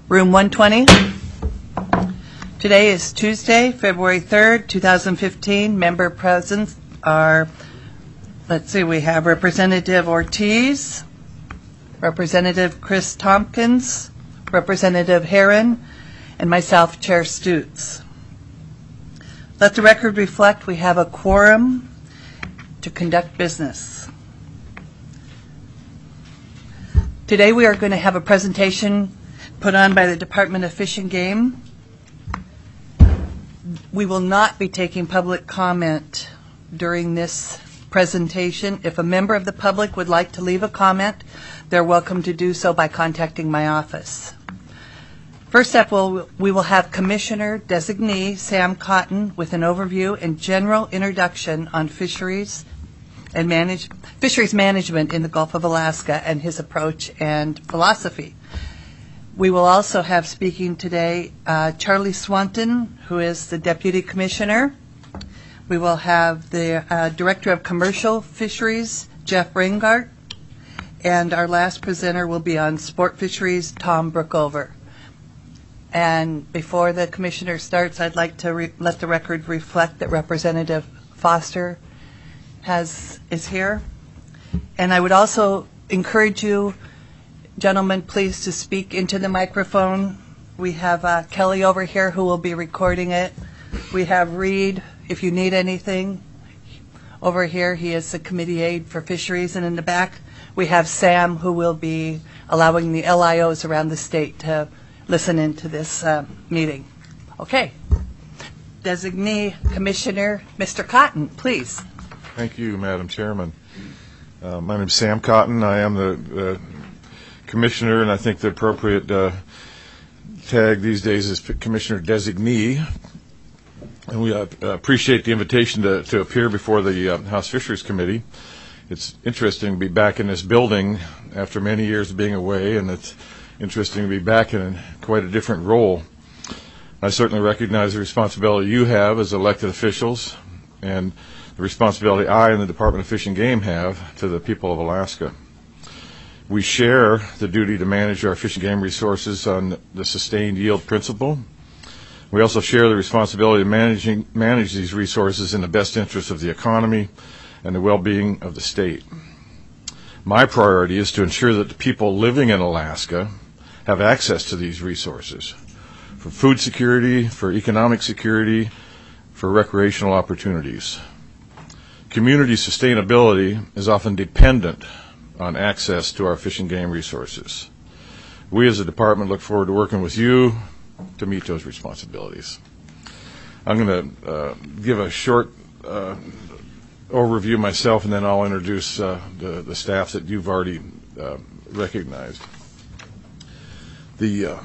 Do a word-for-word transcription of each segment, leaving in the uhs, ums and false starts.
Room one twenty. Today is Tuesday, February third, two thousand fifteen. Member present are, let's see, we have Representative Ortiz, Representative Chris Tompkins, Representative Herron, and myself, Chair Stutz. Let the record reflect we have a quorum to conduct business. Today we are going to have a presentation put on by the Department of Fish and Game. We will not be taking public comment during this presentation. If a member of the public would like to leave a comment, they're welcome to do so by contacting my office. First up, we'll, we will have Commissioner Designee Sam Cotton with an overview and general introduction on fisheries and manage, fisheries management in the Gulf of Alaska and his approach and philosophy. We will also have speaking today uh, Charlie Swanton, who is the Deputy Commissioner. We will have the uh, Director of Commercial Fisheries, Jeff Bringart, and our last presenter will be on sport fisheries, Tom Brookover. And before the Commissioner starts, I'd like to re- let the record reflect that Representative Foster has is here. And I would also encourage you, gentlemen, please to speak into the microphone. We have uh, Kelly over here who will be recording it. We have Reed, if you need anything, over here. He is the committee aide for fisheries. And in the back, we have Sam, who will be allowing the L I Os around the state to listen into this uh, meeting. Okay. Designee Commissioner, Mister Cotton, please. Thank you, Madam Chairman. Uh, my name is Sam Cotton. I am the uh, Commissioner, and I think the appropriate uh, tag these days is Commissioner Designee. And we uh, appreciate the invitation to, to appear before the uh, House Fisheries Committee. It's interesting to be back in this building after many years of being away, and it's interesting to be back in quite a different role. I certainly recognize the responsibility you have as elected officials and the responsibility I and the Department of Fish and Game have to the people of Alaska. We share the duty to manage our fish and game resources on the sustained yield principle. We also share the responsibility of managing manage these resources in the best interest of the economy and the well-being of the state. My priority is to ensure that the people living in Alaska have access to these resources for food security, for economic security, for recreational opportunities. Community sustainability is often dependent on access to our fish and game resources. We as a department look forward to working with you to meet those responsibilities. I'm going to uh, give a short uh, overview myself, and then I'll introduce uh, the, the staff that you've already uh, recognized. The uh,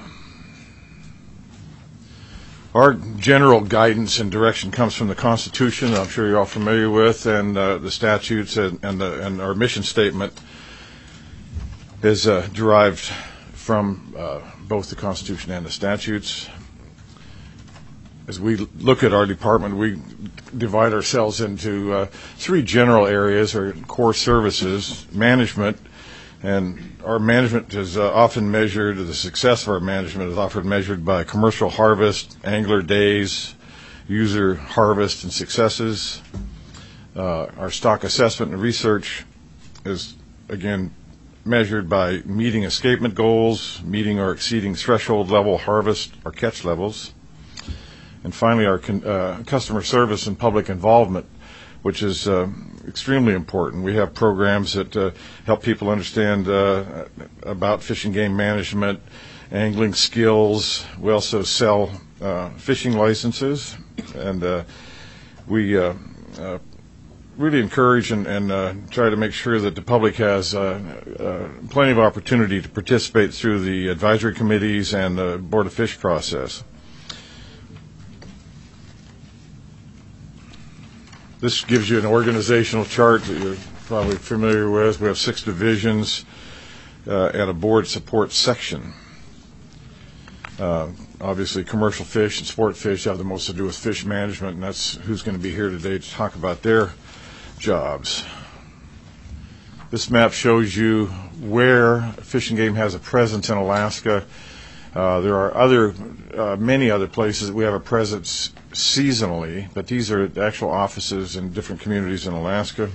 Our general guidance and direction comes from the Constitution, I'm sure you're all familiar with, and uh, the statutes, and, and, the, and our mission statement is uh, derived from uh, both the Constitution and the statutes. As we look at our department, we divide ourselves into uh, three general areas, or core services, management, and our management is uh, often measured, the success of our management is often measured by commercial harvest, angler days, user harvest and successes. Uh, our stock assessment and research is, again, measured by meeting escapement goals, meeting or exceeding threshold level harvest or catch levels. And finally, our con- uh, customer service and public involvement, which is uh, extremely important. We have programs that uh, help people understand uh, about fish and game management, angling skills. We also sell uh, fishing licenses, and uh, we uh, uh, really encourage and, and uh, try to make sure that the public has uh, uh, plenty of opportunity to participate through the advisory committees and the Board of Fish process. This gives you an organizational chart that you're probably familiar with. We have six divisions uh, and a board support section. Uh, obviously, commercial fish and sport fish have the most to do with fish management, and that's who's going to be here today to talk about their jobs. This map shows you where Fish and Game has a presence in Alaska, Uh, there are other, uh, many other places that we have a presence seasonally, but these are actual offices in different communities in Alaska.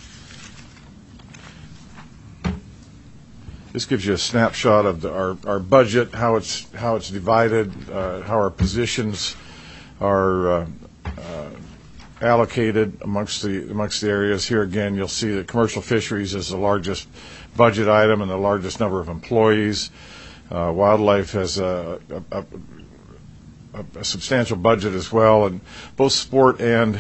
This gives you a snapshot of the, our, our budget, how it's how it's divided, uh, how our positions are uh, uh, allocated amongst the amongst the areas. Here again, you'll see that commercial fisheries is the largest budget item and the largest number of employees. Uh, wildlife has a, a, a, a substantial budget as well, and both sport and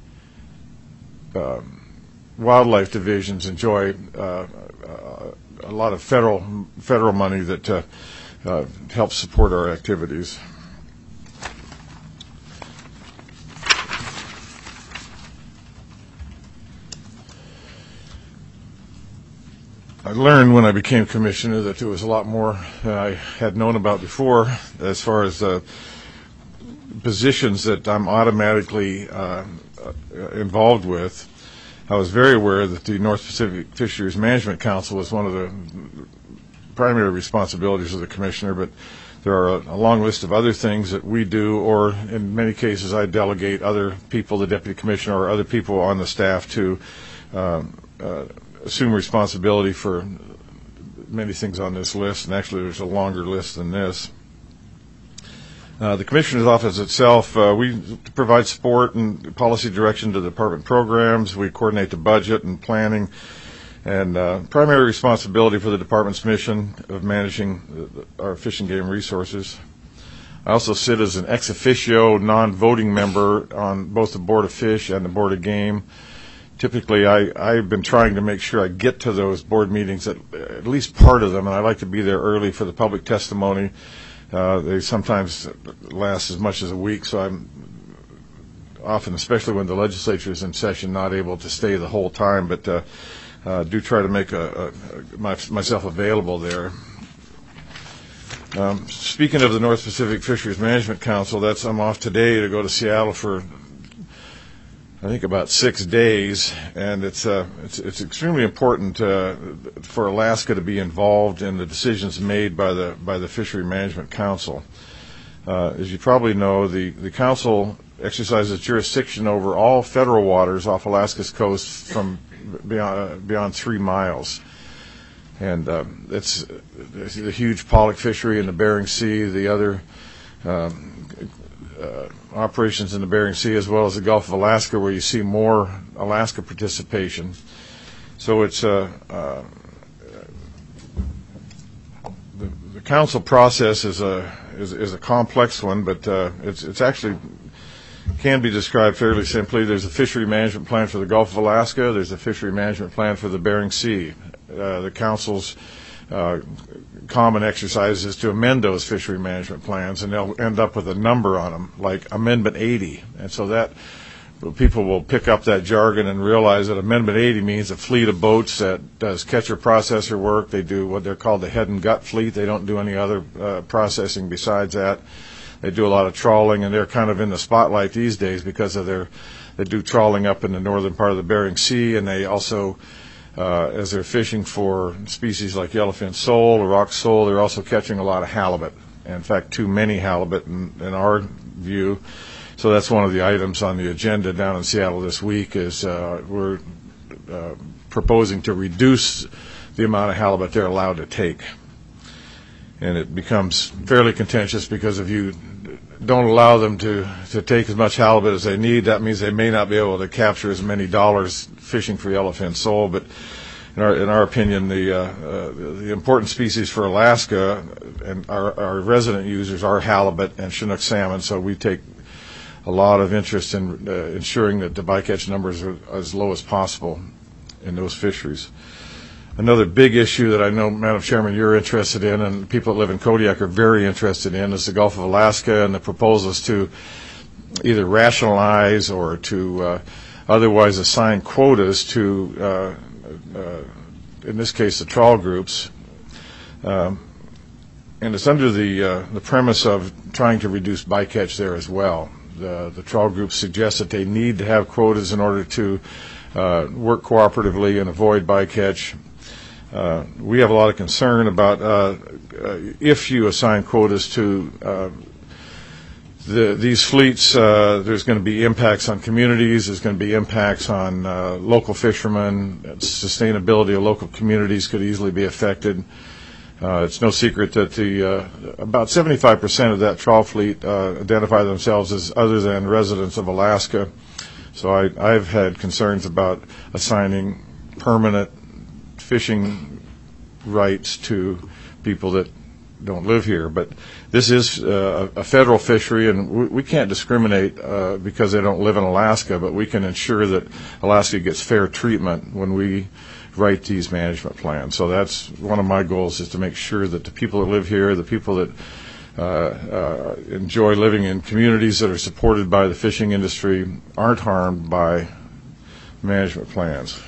uh, wildlife divisions enjoy uh, uh, a lot of federal federal money that uh, uh, helps support our activities. I learned when I became commissioner that there was a lot more than I had known about before as far as uh, positions that I'm automatically uh, involved with. I was very aware that the North Pacific Fisheries Management Council was one of the primary responsibilities of the commissioner, but there are a, a long list of other things that we do, or in many cases I delegate other people, the deputy commissioner or other people on the staff, to uh, uh, assume responsibility for many things on this list, and actually there's a longer list than this. Uh, the Commissioner's Office itself, uh, we provide support and policy direction to the department programs. We coordinate the budget and planning, and uh, primary responsibility for the department's mission of managing the, our fish and game resources. I also sit as an ex officio non-voting member on both the Board of Fish and the Board of Game. Typically, I, I've been trying to make sure I get to those board meetings, at, at least part of them, and I like to be there early for the public testimony. Uh, they sometimes last as much as a week, so I'm often, especially when the legislature is in session, not able to stay the whole time, but uh, uh, do try to make a, a, my, myself available there. Um, speaking of the North Pacific Fisheries Management Council, that's I'm off today to go to Seattle for I think about six days, and it's uh, it's, it's extremely important uh, for Alaska to be involved in the decisions made by the by the Fishery Management Council. Uh, as you probably know, the the council exercises jurisdiction over all federal waters off Alaska's coast from beyond uh, beyond three miles, and uh, it's, it's the huge pollock fishery in the Bering Sea, the other. Um, Uh, operations in the Bering Sea, as well as the Gulf of Alaska, where you see more Alaska participation. So it's uh, uh, the, the council process is a is, is a complex one, but uh, it's it's actually can be described fairly simply. There's a fishery management plan for the Gulf of Alaska. There's a fishery management plan for the Bering Sea. Uh, the council's Uh, common exercise is to amend those fishery management plans, and they'll end up with a number on them, like Amendment eighty. And so that people will pick up that jargon and realize that Amendment eighty means a fleet of boats that does catcher processor work. They do what they're called the head and gut fleet. They don't do any other uh, processing besides that. They do a lot of trawling, and they're kind of in the spotlight these days because of their they do trawling up in the northern part of the Bering Sea, and they also Uh, as they're fishing for species like yellowfin sole or rock sole, they're also catching a lot of halibut. In fact, too many halibut in, in our view. So that's one of the items on the agenda down in Seattle this week is uh, we're uh, proposing to reduce the amount of halibut they're allowed to take. And it becomes fairly contentious because if you don't allow them to, to take as much halibut as they need, that means they may not be able to capture as many dollars fishing for yellowfin sole. But in our, in our opinion, the, uh, uh, the important species for Alaska and our, our resident users are halibut and Chinook salmon, so we take a lot of interest in uh, ensuring that the bycatch numbers are as low as possible in those fisheries. Another big issue that I know, Madam Chairman, you're interested in, and people that live in Kodiak are very interested in, is the Gulf of Alaska and the proposals to either rationalize or to uh, otherwise assign quotas to, uh, uh, in this case, the trawl groups. Um, and it's under the, uh, the premise of trying to reduce bycatch there as well. The, the trawl groups suggest that they need to have quotas in order to uh, work cooperatively and avoid bycatch. Uh, we have a lot of concern about uh, uh, if you assign quotas to uh, the, these fleets, uh, there's going to be impacts on communities, there's going to be impacts on uh, local fishermen, sustainability of local communities could easily be affected. Uh, it's no secret that the uh, about seventy-five percent of that trawl fleet uh, identify themselves as other than residents of Alaska. So I, I've had concerns about assigning permanent fishing rights to people that don't live here. But this is uh, a federal fishery, and we, we can't discriminate uh, because they don't live in Alaska, but we can ensure that Alaska gets fair treatment when we write these management plans. So that's one of my goals, is to make sure that the people that live here, the people that uh, uh, enjoy living in communities that are supported by the fishing industry, aren't harmed by management plans.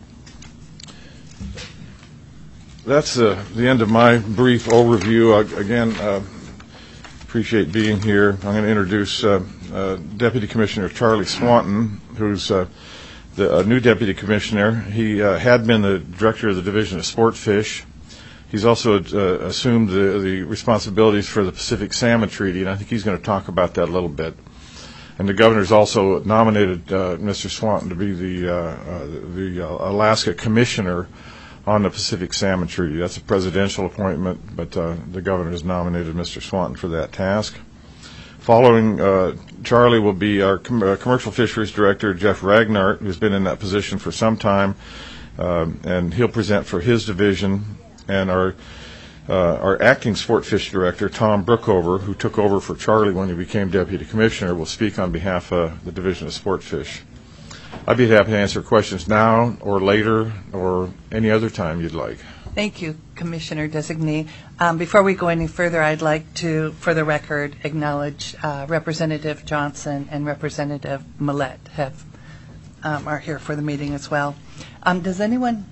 That's uh, the end of my brief overview. Uh, again, uh, appreciate being here. I'm going to introduce uh, uh, Deputy Commissioner Charlie Swanton, who's uh, the uh, new Deputy Commissioner. He uh, had been the Director of the Division of Sport Fish. He's also uh, assumed the, the responsibilities for the Pacific Salmon Treaty, and I think he's going to talk about that a little bit. And the Governor's also nominated uh, Mister Swanton to be the, uh, uh, the uh, Alaska Commissioner on the Pacific Salmon Treaty. That's a presidential appointment, but uh, the Governor has nominated Mister Swanton for that task. Following uh, Charlie will be our com- uh, Commercial Fisheries Director, Jeff Ragnart, who's been in that position for some time, um, and he'll present for his division. And our uh, our Acting Sport Fish Director, Tom Brookover, who took over for Charlie when he became Deputy Commissioner, will speak on behalf of the Division of Sport Fish. I'd be happy to answer questions now or later or any other time you'd like. Thank you, Commissioner Designee. Um, before we go any further, I'd like to, for the record, acknowledge uh, Representative Johnson and Representative Millette have um, are here for the meeting as well. Um, does anyone?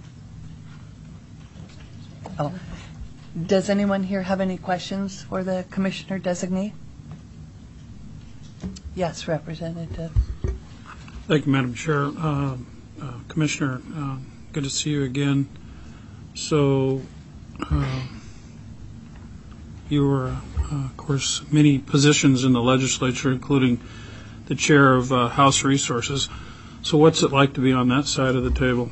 Oh, does anyone here have any questions for the Commissioner Designee? Yes, Representative. Thank you, Madam Chair. Uh, uh, Commissioner, uh, good to see you again. So, uh, you were, uh, of course, many positions in the legislature, including the chair of uh, House Resources. So what's it like to be on that side of the table?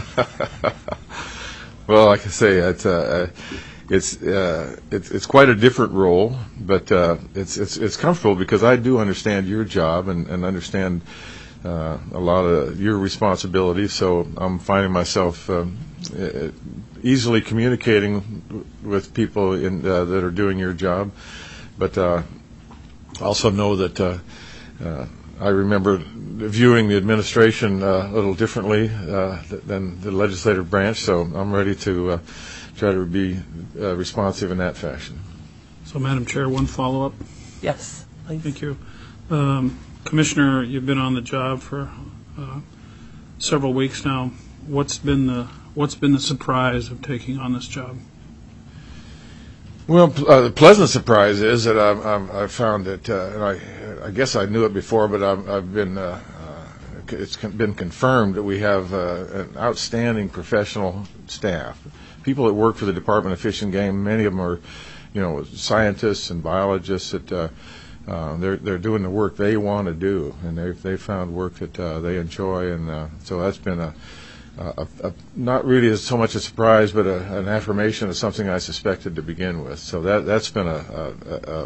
Well, like I say, it's uh, it's, uh, it's it's quite a different role, but uh, it's it's it's comfortable because I do understand your job and, and understand uh, a lot of your responsibilities. So I'm finding myself um, easily communicating with people in, uh, that are doing your job, but uh, also know that uh, uh, I remember viewing the administration uh, a little differently uh, than the legislative branch, so I'm ready to uh, try to be uh, responsive in that fashion. So, Madam Chair, one follow-up. Yes, please. Thank you. Um, Commissioner, you've been on the job for uh, several weeks now. What's been the what's been the surprise of taking on this job? Well, uh, the pleasant surprise is that I've, I've, I've found that, uh, and I, I guess I knew it before, but I've, I've been, uh, uh, it's been confirmed that we have uh, an outstanding professional staff. People that work for the Department of Fish and Game, many of them are, you know, scientists and biologists that uh, uh, they're they're doing the work they want to do, and they've they found work that uh, they enjoy, and uh, so that's been a. Uh, a, a, not really so much a surprise, but a, an affirmation of something I suspected to begin with. So that, that's been a, a, a, a,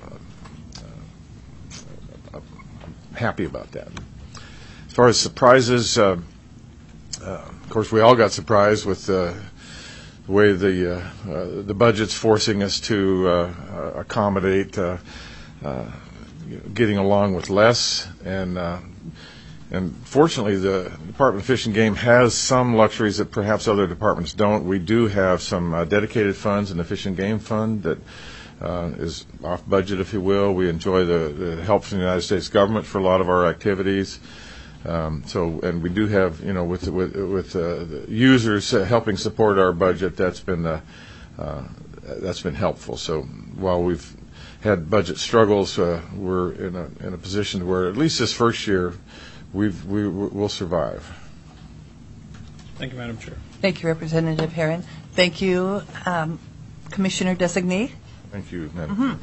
a, a I'm happy about that. As far as surprises, uh, uh, of course, we all got surprised with uh, the way the uh, uh, the budget's forcing us to uh, uh, accommodate uh, uh, getting along with less, and uh, And fortunately, the Department of Fish and Game has some luxuries that perhaps other departments don't. We do have some uh, dedicated funds in the Fish and Game Fund that uh, is off budget, if you will. We enjoy the, the help from the United States government for a lot of our activities. Um, so, and we do have, you know, with with, with uh, the users uh, helping support our budget. That's been uh, uh, that's been helpful. So while we've had budget struggles, uh, we're in a in a position where at least this first year. We've, we will survive. Thank you, Madam Chair. Thank you, Representative Herron. Thank you, um, Commissioner Designee. Thank you, Madam. Mm-hmm.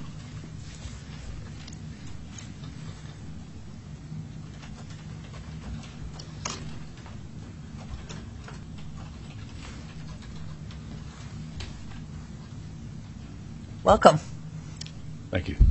Welcome. Thank you.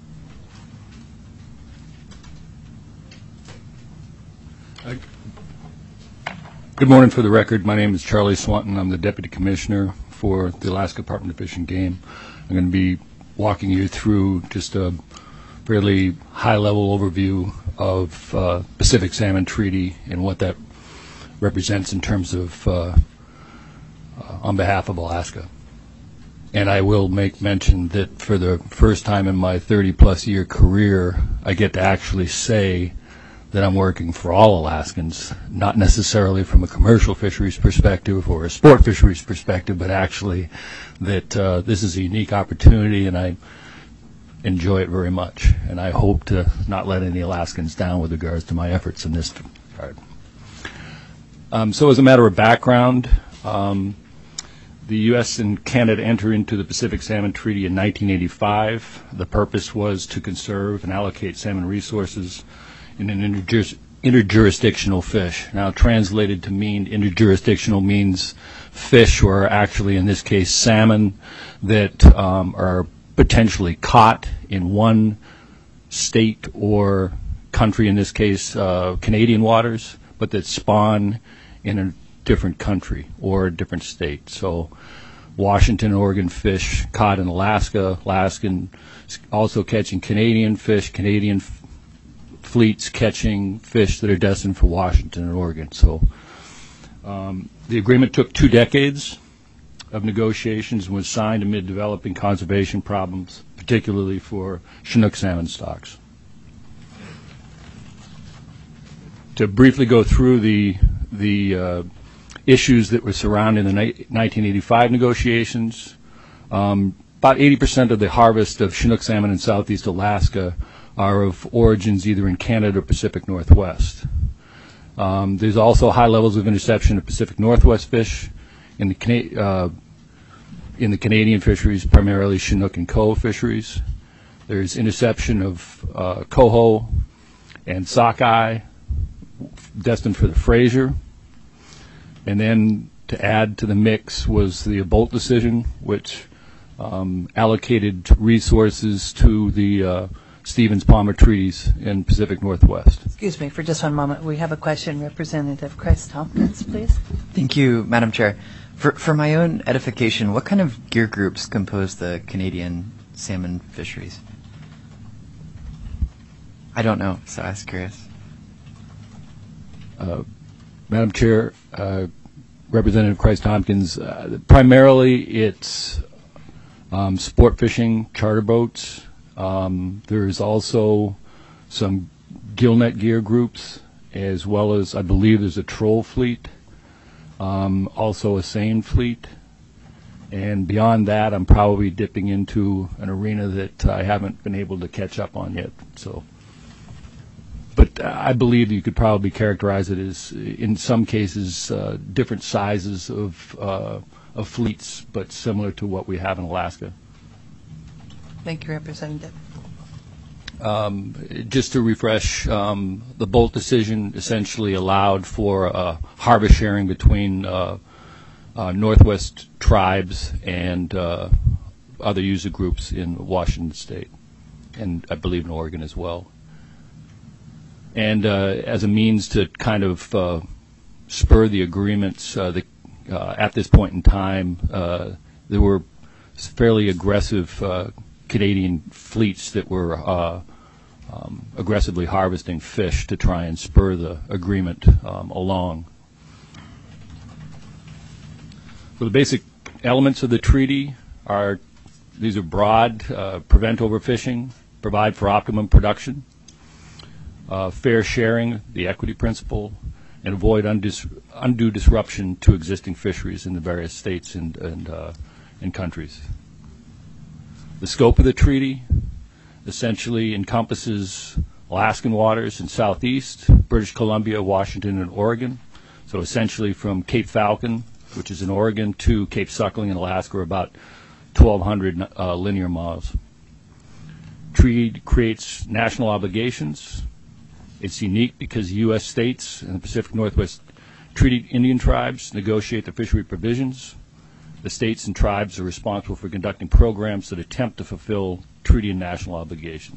Uh, Good morning. For the record, my name is Charlie Swanton. I'm the Deputy Commissioner for the Alaska Department of Fish and Game. I'm going to be walking you through just a fairly high-level overview of uh, Pacific Salmon Treaty and what that represents in terms of uh, uh, on behalf of Alaska. And I will make mention that for the first time in my thirty-plus year career, I get to actually say that I'm working for all Alaskans, not necessarily from a commercial fisheries perspective or a sport fisheries perspective, but actually that uh, this is a unique opportunity and I enjoy it very much. And I hope to not let any Alaskans down with regards to my efforts in this regard. Um, so as a matter of background, um, the U S and Canada entered into the Pacific Salmon Treaty in nineteen eighty-five. The purpose was to conserve and allocate salmon resources in an interjuris- interjurisdictional fish. Now, translated to mean interjurisdictional means fish, or actually in this case salmon, that um, are potentially caught in one state or country, in this case uh, Canadian waters, but that spawn in a different country or a different state. So Washington and Oregon fish caught in Alaska, Alaskan also catching Canadian fish, Canadian f- fleets catching fish that are destined for Washington and Oregon. So um, the agreement took two decades of negotiations and was signed amid developing conservation problems, particularly for Chinook salmon stocks. To briefly go through the the uh, issues that were surrounding the ni- nineteen eighty-five negotiations, um, about eighty percent of the harvest of Chinook salmon in southeast Alaska are of origins either in Canada or Pacific Northwest. Um, there's also high levels of interception of Pacific Northwest fish in the Cana- uh, in the Canadian fisheries, primarily Chinook and coho fisheries. There's interception of uh, coho and sockeye destined for the Fraser. And then to add to the mix was the Bolt decision, which um, allocated resources to the uh, Stevens-Palmer treaties in Pacific Northwest. Excuse me for just one moment. We have a question. Representative Chris Tompkins, please. Thank you, Madam Chair. For, for my own edification, what kind of gear groups compose the Canadian salmon fisheries? I don't know, so I was curious. Uh, Madam Chair, uh, Representative Christ Tompkins, uh, primarily it's um, sport fishing, charter boats. Um, there's also some gillnet gear groups, as well as I believe there's a troll fleet, um, also a seine fleet. And beyond that, I'm probably dipping into an arena that I haven't been able to catch up on yet. So. But uh, I believe you could probably characterize it as, in some cases, uh, different sizes of uh, of fleets, but similar to what we have in Alaska. Thank you, Representative. Um, just to refresh, um, the Bolt decision essentially allowed for uh, harvest sharing between uh, uh, Northwest tribes and uh, other user groups in Washington State, and I believe in Oregon as well. And uh, as a means to kind of uh, spur the agreements, uh, the, uh, at this point in time, uh, there were fairly aggressive uh, Canadian fleets that were uh, um, aggressively harvesting fish to try and spur the agreement um, along. So the basic elements of the treaty are, these are broad: uh, prevent overfishing, provide for optimum production, Uh, fair sharing, the equity principle, and avoid undis- undue disruption to existing fisheries in the various states and, and, uh, and countries. The scope of the treaty essentially encompasses Alaskan waters in southeast, British Columbia, Washington, and Oregon. So essentially from Cape Falcon, which is in Oregon, to Cape Suckling in Alaska, are about twelve hundred uh, linear miles. Treaty creates national obligations. It's unique because U S states and the Pacific Northwest Treaty Indian tribes negotiate the fishery provisions. The states and tribes are responsible for conducting programs that attempt to fulfill treaty and national obligations.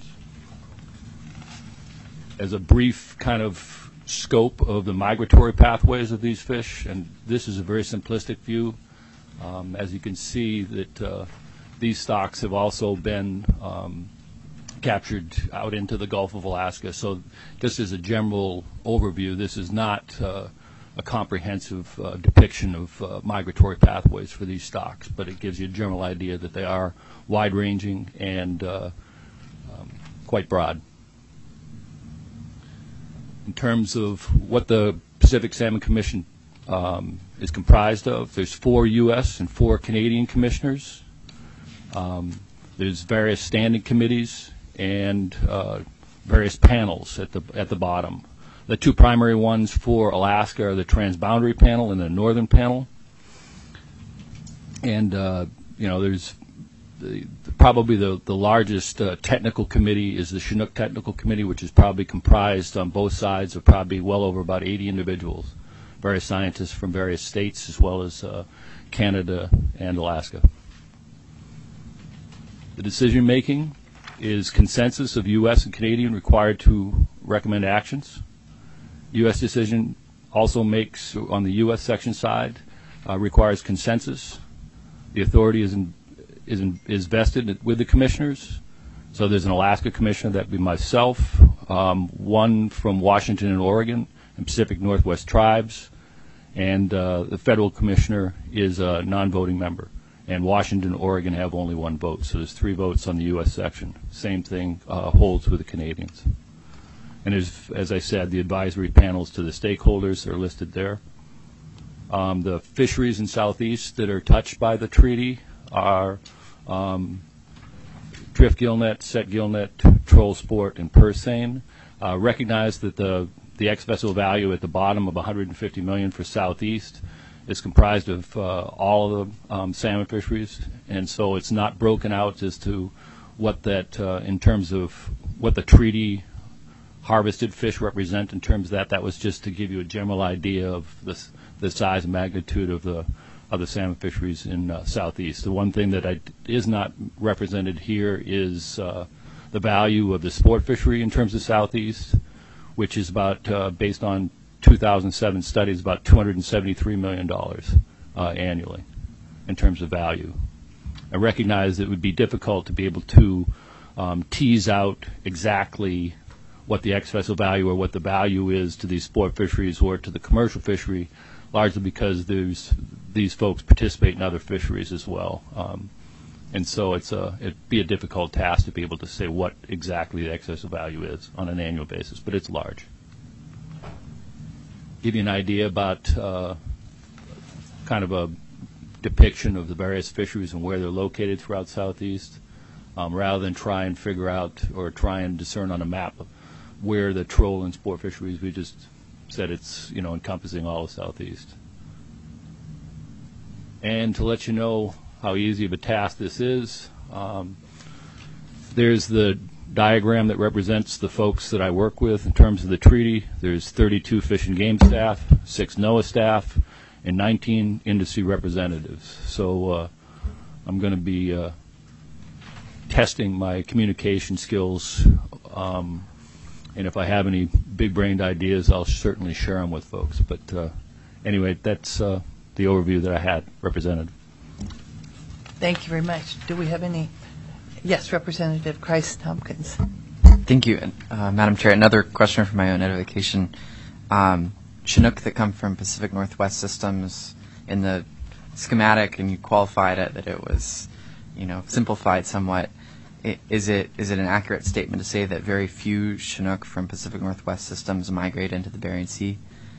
As a brief kind of scope of the migratory pathways of these fish, and this is a very simplistic view. Um, as you can see, that uh, these stocks have also been um, captured out into the Gulf of Alaska. So just as a general overview, this is not uh, a comprehensive uh, depiction of uh, migratory pathways for these stocks, but it gives you a general idea that they are wide-ranging and uh, um, quite broad. In terms of what the Pacific Salmon Commission um, is comprised of, there's four U S and four Canadian commissioners. Um, there's various standing committees and uh, various panels at the at the bottom. The two primary ones for Alaska are the Transboundary Panel and the Northern Panel. And uh, you know, there's the, the, probably the the largest uh, technical committee is the Chinook Technical Committee, which is probably comprised on both sides of probably well over about eighty individuals, various scientists from various states as well as uh, Canada and Alaska. The decision making is consensus of U S and Canadian required to recommend actions. U S decision also makes, on the U S section side, uh, requires consensus. The authority is in, is in, is vested with the commissioners. So there's an Alaska commissioner, that would be myself, um, one from Washington and Oregon, and Pacific Northwest tribes, and uh, the federal commissioner is a non-voting member. And Washington and Oregon have only one vote, so there's three votes on the U S section. Same thing uh, holds with the Canadians. And as, as I said, the advisory panels to the stakeholders are listed there. Um, the fisheries in Southeast that are touched by the treaty are um, drift gillnet, set gillnet, troll sport, and purse seine. Uh, recognize that the the ex-vessel value at the bottom of one hundred fifty million dollars for Southeast is comprised of uh, all of the um, salmon fisheries, and so it's not broken out as to what that, uh, in terms of what the treaty harvested fish represent in terms of that. That was just to give you a general idea of the, the size and magnitude of the of the salmon fisheries in uh, Southeast. The one thing that I, is not represented here is uh, the value of the sport fishery in terms of Southeast, which is about, uh, based on two thousand seven studies, about two hundred seventy-three million dollars uh, annually in terms of value. I recognize it would be difficult to be able to um, tease out exactly what the ex-vessel value or what the value is to these sport fisheries or to the commercial fishery, largely because there's, these folks participate in other fisheries as well. Um, and so it's a, it'd be a difficult task to be able to say what exactly the ex-vessel value is on an annual basis, but it's large. Give you an idea about uh, kind of a depiction of the various fisheries and where they're located throughout Southeast, um, rather than try and figure out or try and discern on a map where the troll and sport fisheries. We just said it's, you know, encompassing all of Southeast. And to let you know how easy of a task this is, um, there's the diagram that represents the folks that I work with in terms of the treaty. There's thirty-two Fish and Game staff, six NOAA staff, and nineteen industry representatives. So uh, I'm going to be uh, testing my communication skills, um, and if I have any big-brained ideas, I'll certainly share them with folks. But uh, anyway, that's uh, the overview that I had represented. Thank you very much. Do we have any? Yes, Representative Christ Tompkins. Thank you, uh, Madam Chair. Another question for my own edification. Um, Chinook that come from Pacific Northwest systems, in the schematic, and you qualified it that it was, you know, simplified somewhat. I, is it is it an accurate statement to say that very few Chinook from Pacific Northwest systems migrate into the Bering Sea?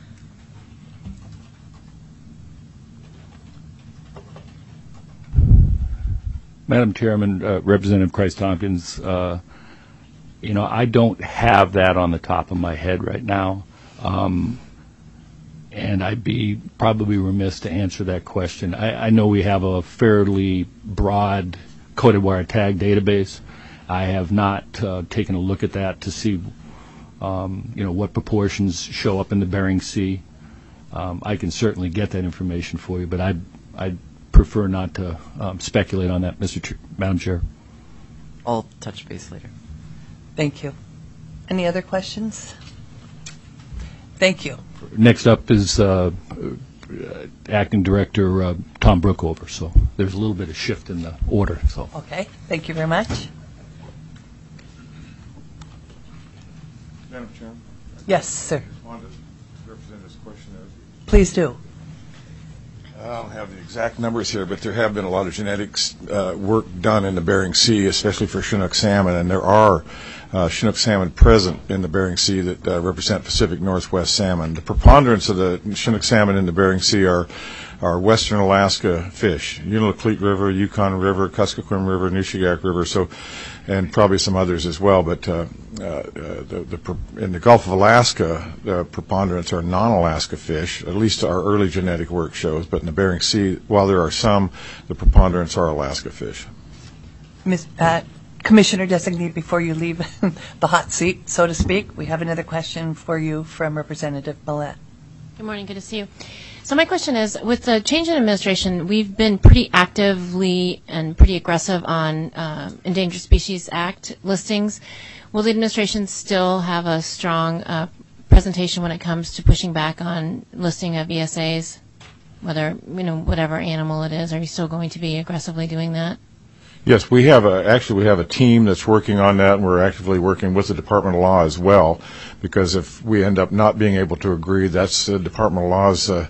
Madam Chairman, uh, Representative Christ Tompkins, uh, you know, I don't have that on the top of my head right now. Um, and I'd be probably remiss to answer that question. I, I know we have a fairly broad coded wire tag database. I have not uh, taken a look at that to see, um, you know, what proportions show up in the Bering Sea. Um, I can certainly get that information for you, but I I'd prefer not to um, speculate on that, Mister Ch- Madam Chair. I'll touch base later. Thank you. Any other questions? Thank you. Next up is uh, uh, Acting Director uh, Tom Brookover. So there's a little bit of shift in the order. So Okay. Thank you very much. Madam Chairman, Yes, sir. I wanted to represent this question. Please do. I don't have the exact numbers here, but there have been a lot of genetics uh, work done in the Bering Sea, especially for Chinook salmon, and there are uh, Chinook salmon present in the Bering Sea that uh, represent Pacific Northwest salmon. The preponderance of the Chinook salmon in the Bering Sea are are western Alaska fish, Unalakleet River, Yukon River, Kuskokwim River, Nushagak River, so, and probably some others as well. But uh, uh, the, the, in the Gulf of Alaska, the preponderance are non-Alaska fish, at least our early genetic work shows. But in the Bering Sea, while there are some, the preponderance are Alaska fish. Miz Uh, Commissioner Designate, before you leave the hot seat, so to speak, we have another question for you from Representative Millett. Good morning. Good to see you. So my question is, with the change in administration, we've been pretty actively and pretty aggressive on uh, Endangered Species Act listings. Will the administration still have a strong uh, presentation when it comes to pushing back on listing of E S As, whether, you know, whatever animal it is? Are you still going to be aggressively doing that? Yes, we have a, actually we have a team that's working on that, and we're actively working with the Department of Law as well, because if we end up not being able to agree, that's the Department of Law's, uh,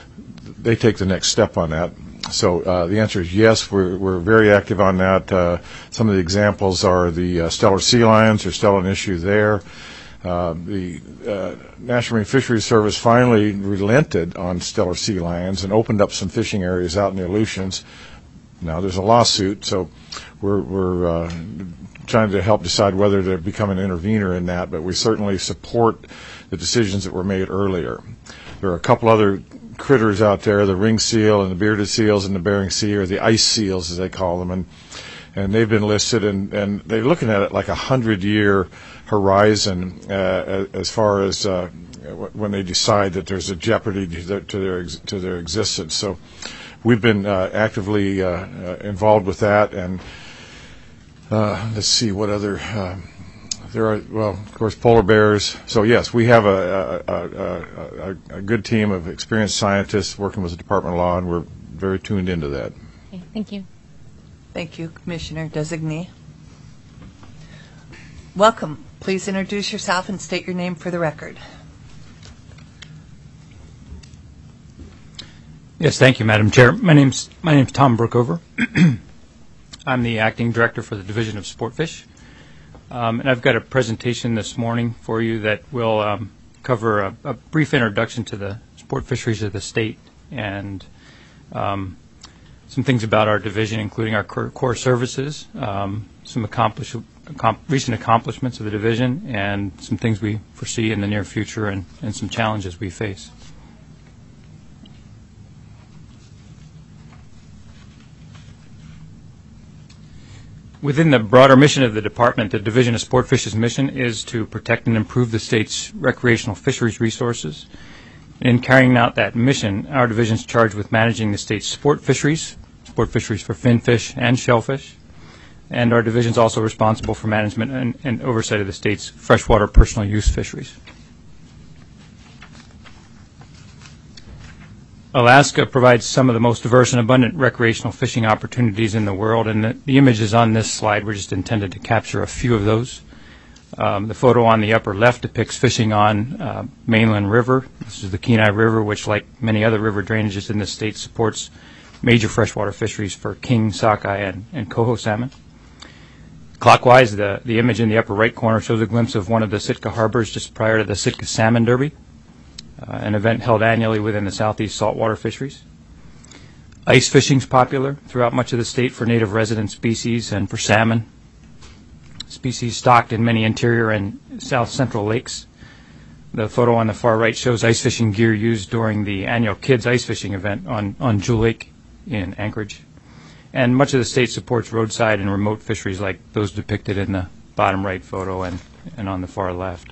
they take the next step on that. So uh, the answer is yes, we're, we're very active on that. Uh, some of the examples are the uh, Steller sea lions. There's still an issue there. Uh, the uh, National Marine Fisheries Service finally relented on Steller sea lions and opened up some fishing areas out in the Aleutians. Now there's a lawsuit, so we're, we're uh, trying to help decide whether to become an intervener in that, but we certainly support the decisions that were made earlier. There are a couple other critters out there, the ring seal and the bearded seals in the Bering Sea, or the ice seals as they call them, and and they've been listed, and, and they're looking at it like a hundred-year horizon uh, as far as uh, when they decide that there's a jeopardy to their to their, ex- to their existence. So we've been uh, actively uh, uh, involved with that, and uh, let's see what other uh, there are. Well, of course, polar bears. So yes, we have a a, a, a a good team of experienced scientists working with the Department of Law, and we're very tuned into that. Okay, thank you. Thank you, Commissioner Designee. Welcome. Please introduce yourself and state your name for the record. Yes, thank you, Madam Chair. My name's my name's Tom Brookover. I'm the acting director for the Division of Sportfish, um, and I've got a presentation this morning for you that will um, cover a, a brief introduction to the sport fisheries of the state and um, some things about our division, including our core, core services, um, some accomplish, accom- recent accomplishments of the division, and some things we foresee in the near future, and, and some challenges we face. Within the broader mission of the department, the Division of Sportfish's mission is to protect and improve the state's recreational fisheries resources. In carrying out that mission, our division is charged with managing the state's sport fisheries, sport fisheries for finfish and shellfish, and our division is also responsible for management and, and oversight of the state's freshwater personal use fisheries. Alaska provides some of the most diverse and abundant recreational fishing opportunities in the world, and the, the images on this slide were just intended to capture a few of those. Um, the photo on the upper left depicts fishing on uh, Mainland River. This is the Kenai River, which, like many other river drainages in the state, supports major freshwater fisheries for king, sockeye, and, and coho salmon. Clockwise, the, the image in the upper right corner shows a glimpse of one of the Sitka harbors just prior to the Sitka Salmon Derby, uh, an event held annually within the southeast saltwater fisheries. Ice fishing is popular throughout much of the state for native resident species and for salmon, species stocked in many interior and south central lakes. The photo on the far right shows ice fishing gear used during the annual Kids Ice Fishing event on, on Jewel Lake in Anchorage. And much of the state supports roadside and remote fisheries like those depicted in the bottom right photo and, and on the far left.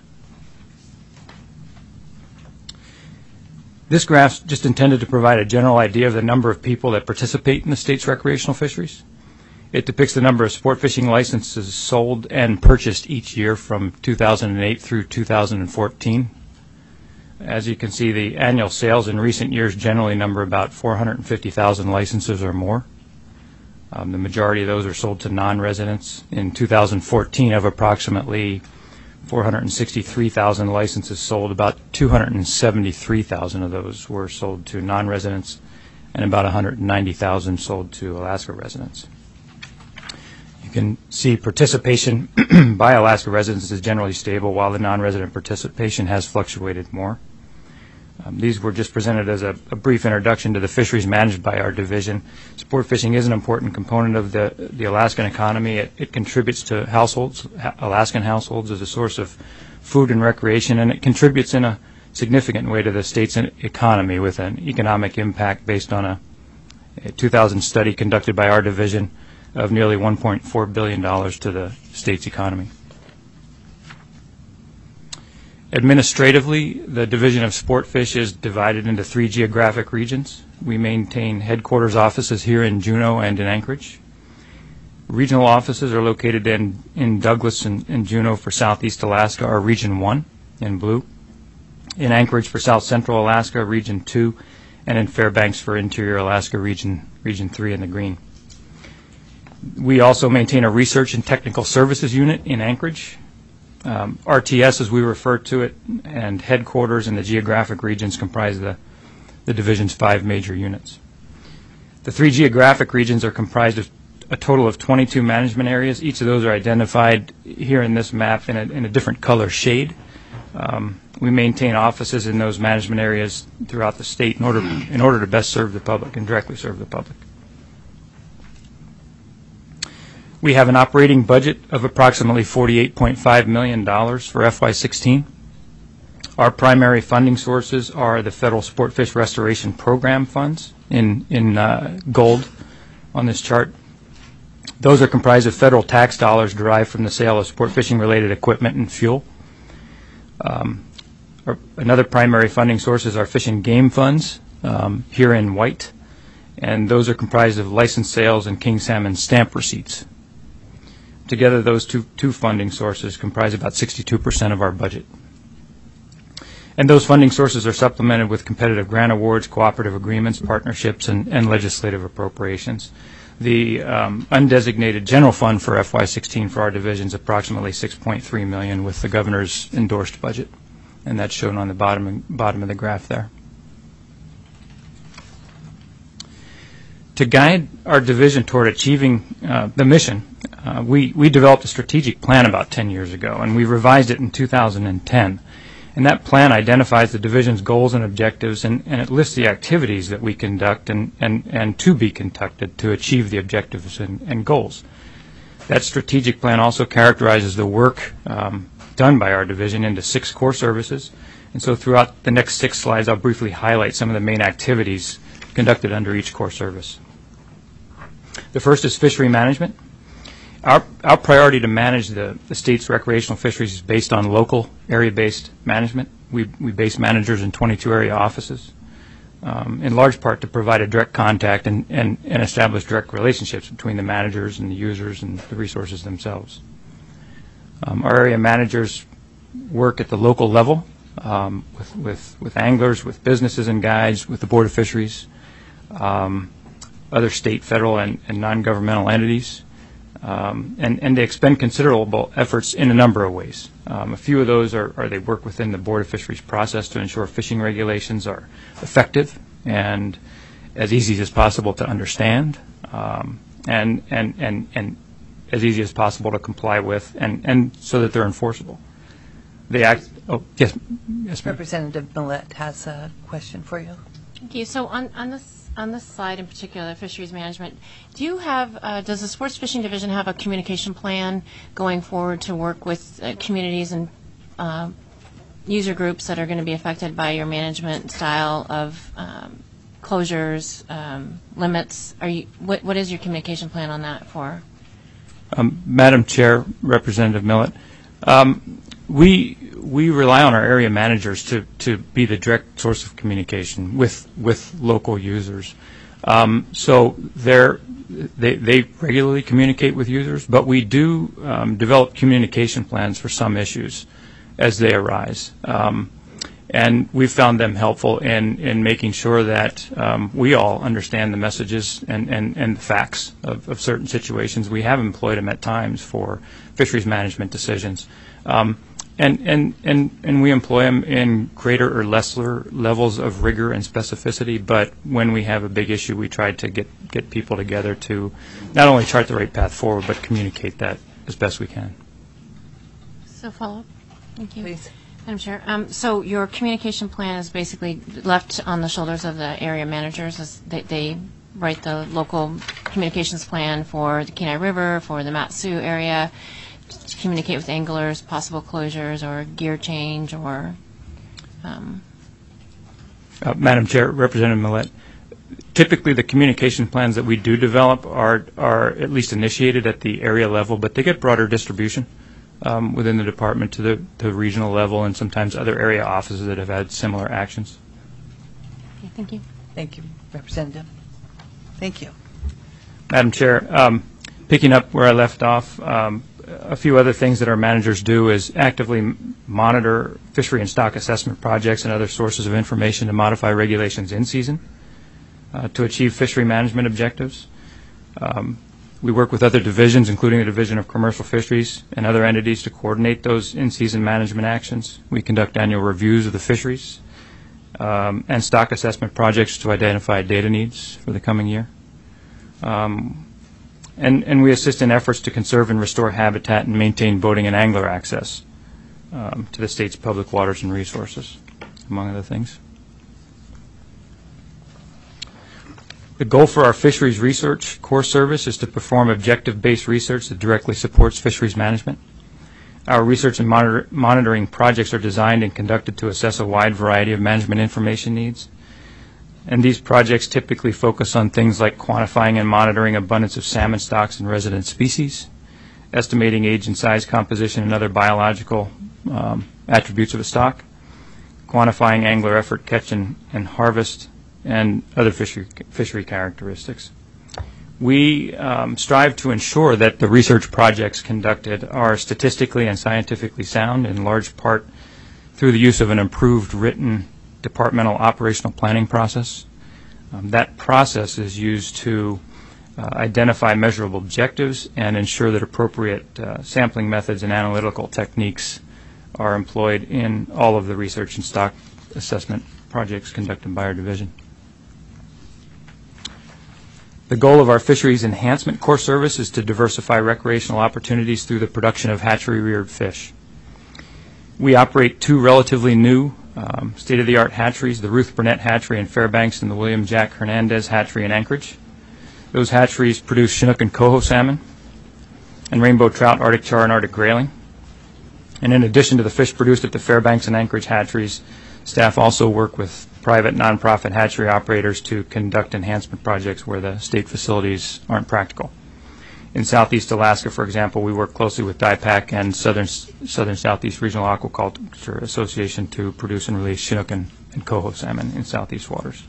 This graph's just intended to provide a general idea of the number of people that participate in the state's recreational fisheries. It depicts the number of sport fishing licenses sold and purchased each year from two thousand eight through two thousand fourteen. As you can see, the annual sales in recent years generally number about four hundred fifty thousand licenses or more. Um, the majority of those are sold to non-residents. In two thousand fourteen, of approximately four hundred sixty-three thousand licenses sold, about two hundred seventy-three thousand of those were sold to non-residents, and about one hundred ninety thousand sold to Alaska residents. You can see participation by Alaska residents is generally stable, while the non-resident participation has fluctuated more. Um, these were just presented as a, a brief introduction to the fisheries managed by our division. Sport fishing is an important component of the, the Alaskan economy. It, it contributes to households, ha- Alaskan households, as a source of food and recreation, and it contributes in a significant way to the state's economy with an economic impact based on a, a two thousand study conducted by our division of nearly one point four billion dollars to the state's economy. Administratively, the Division of Sportfish is divided into three geographic regions. We maintain headquarters offices here in Juneau and in Anchorage. Regional offices are located in, in Douglas and, and Juneau for Southeast Alaska, are Region one in blue. In Anchorage for South Central Alaska, Region two, and in Fairbanks for Interior Alaska, Region, Region three in the green. We also maintain a research and technical services unit in Anchorage. Um, R T S, as we refer to it, and headquarters in the geographic regions comprise the, the division's five major units. The three geographic regions are comprised of a total of twenty-two management areas. Each of those are identified here in this map in a, in a different color shade. Um, we maintain offices in those management areas throughout the state in order, in order to best serve the public and directly serve the public. We have an operating budget of approximately forty-eight point five million dollars for F Y sixteen. Our primary funding sources are the Federal Sportfish Restoration Program funds in, in uh, gold on this chart. Those are comprised of federal tax dollars derived from the sale of sport fishing related equipment and fuel. Um, our, another primary funding source is our fish and game funds um, here in white, and those are comprised of license sales and king salmon stamp receipts. Together, those two, two funding sources comprise about sixty-two percent of our budget. And those funding sources are supplemented with competitive grant awards, cooperative agreements, partnerships, and, and legislative appropriations. The um, undesignated general fund for F Y sixteen for our division is approximately six point three million dollars with the governor's endorsed budget, and that's shown on the bottom, bottom of the graph there. To guide our division toward achieving uh, the mission, uh, we, we developed a strategic plan about ten years ago, and we revised it in two thousand ten. And that plan identifies the division's goals and objectives, and, and it lists the activities that we conduct and, and, and to be conducted to achieve the objectives and, and goals. That strategic plan also characterizes the work um, done by our division into six core services. And so throughout the next six slides, I'll briefly highlight some of the main activities conducted under each core service. The first is fishery management. Our, our priority to manage the, the state's recreational fisheries is based on local area-based management. We, we base managers in twenty-two area offices, um, in large part to provide a direct contact and, and, and establish direct relationships between the managers and the users and the resources themselves. Um, our area managers work at the local level um, with, with, with anglers, with businesses and guides, with the Board of Fisheries, um, other state, federal, and, and non-governmental entities. Um, and, and they expend considerable efforts in a number of ways. Um, a few of those are, are they work within the Board of Fisheries process to ensure fishing regulations are effective and as easy as possible to understand, um, and, and, and, and as easy as possible to comply with, and, and so that they're enforceable. They act. Oh, yes, yes, ma'am. Representative Millett has a question for you. Thank you. So on, on this on this slide in particular, fisheries management, do you have, uh, does the Sports Fishing Division have a communication plan going forward to work with uh, communities and uh, user groups that are going to be affected by your management style of um, closures, um, limits? Are you what what is your communication plan on that for? Um, Madam Chair, Representative Millett, um, we we rely on our area managers to, to be the direct source of communication with with local users. Um, so they're, they they regularly communicate with users, but we do um, develop communication plans for some issues as they arise. Um, and we've found them helpful in, in making sure that um, we all understand the messages and, and, and the facts of, of certain situations. We have employed them at times for fisheries management decisions. Um, and, and, and, and we employ them in greater or lesser levels of rigor and specificity, but when we have a big issue, we try to get, get people together to not only chart the right path forward, but communicate that as best we can. So follow up. Thank you. Please. Madam Chair, um, so your communication plan is basically left on the shoulders of the area managers as they, they write the local communications plan for the Kenai River, for the Mat-Su area, to communicate with anglers, possible closures or gear change or... Um, Uh, Madam Chair, Representative Millett, typically the communication plans that we do develop are, are at least initiated at the area level, but they get broader distribution um, within the department to the, to the regional level and sometimes other area offices that have had similar actions. okay, thank you. Thank you, Representative. Thank you. Madam Chair, um, picking up where I left off, um, a few other things that our managers do is actively m- monitor fishery and stock assessment projects and other sources of information to modify regulations in season uh, to achieve fishery management objectives. Um, we work with other divisions, including the Division of Commercial Fisheries and other entities, to coordinate those in-season management actions. We conduct annual reviews of the fisheries um, and stock assessment projects to identify data needs for the coming year. Um, And, and we assist in efforts to conserve and restore habitat and maintain boating and angler access um, to the state's public waters and resources, among other things. The goal for our Fisheries Research Core Service is to perform objective-based research that directly supports fisheries management. Our research and monitor, monitoring projects are designed and conducted to assess a wide variety of management information needs. And these projects typically focus on things like quantifying and monitoring abundance of salmon stocks and resident species, estimating age and size composition and other biological um, attributes of a stock, quantifying angler effort, catch and, and harvest, and other fishery, fishery characteristics. We um, strive to ensure that the research projects conducted are statistically and scientifically sound, in large part through the use of an improved written departmental operational planning process. Um, that process is used to uh, identify measurable objectives and ensure that appropriate uh, sampling methods and analytical techniques are employed in all of the research and stock assessment projects conducted by our division. The goal of our Fisheries Enhancement Core Service is to diversify recreational opportunities through the production of hatchery-reared fish. We operate two relatively new um, state-of-the-art hatcheries, the Ruth Burnett Hatchery in Fairbanks and the William Jack Hernandez Hatchery in Anchorage. Those hatcheries produce Chinook and coho salmon and rainbow trout, Arctic char, and Arctic grayling. And in addition to the fish produced at the Fairbanks and Anchorage hatcheries, staff also work with private nonprofit hatchery operators to conduct enhancement projects where the state facilities aren't practical. In Southeast Alaska, for example, we work closely with D I PAC and Southern Southern Southeast Regional Aquaculture Association to produce and release Chinook and, and coho salmon in Southeast waters.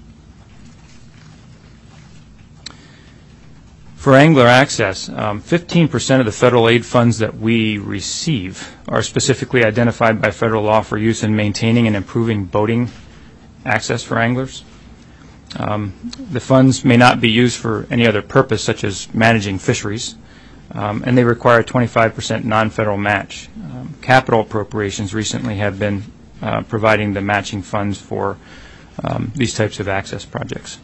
For angler access, um, fifteen percent of the federal aid funds that we receive are specifically identified by federal law for use in maintaining and improving boating access for anglers. Um, the funds may not be used for any other purpose, such as managing fisheries, um, and they require a twenty-five percent non-federal match. Um, capital appropriations recently have been uh, providing the matching funds for um, these types of access projects.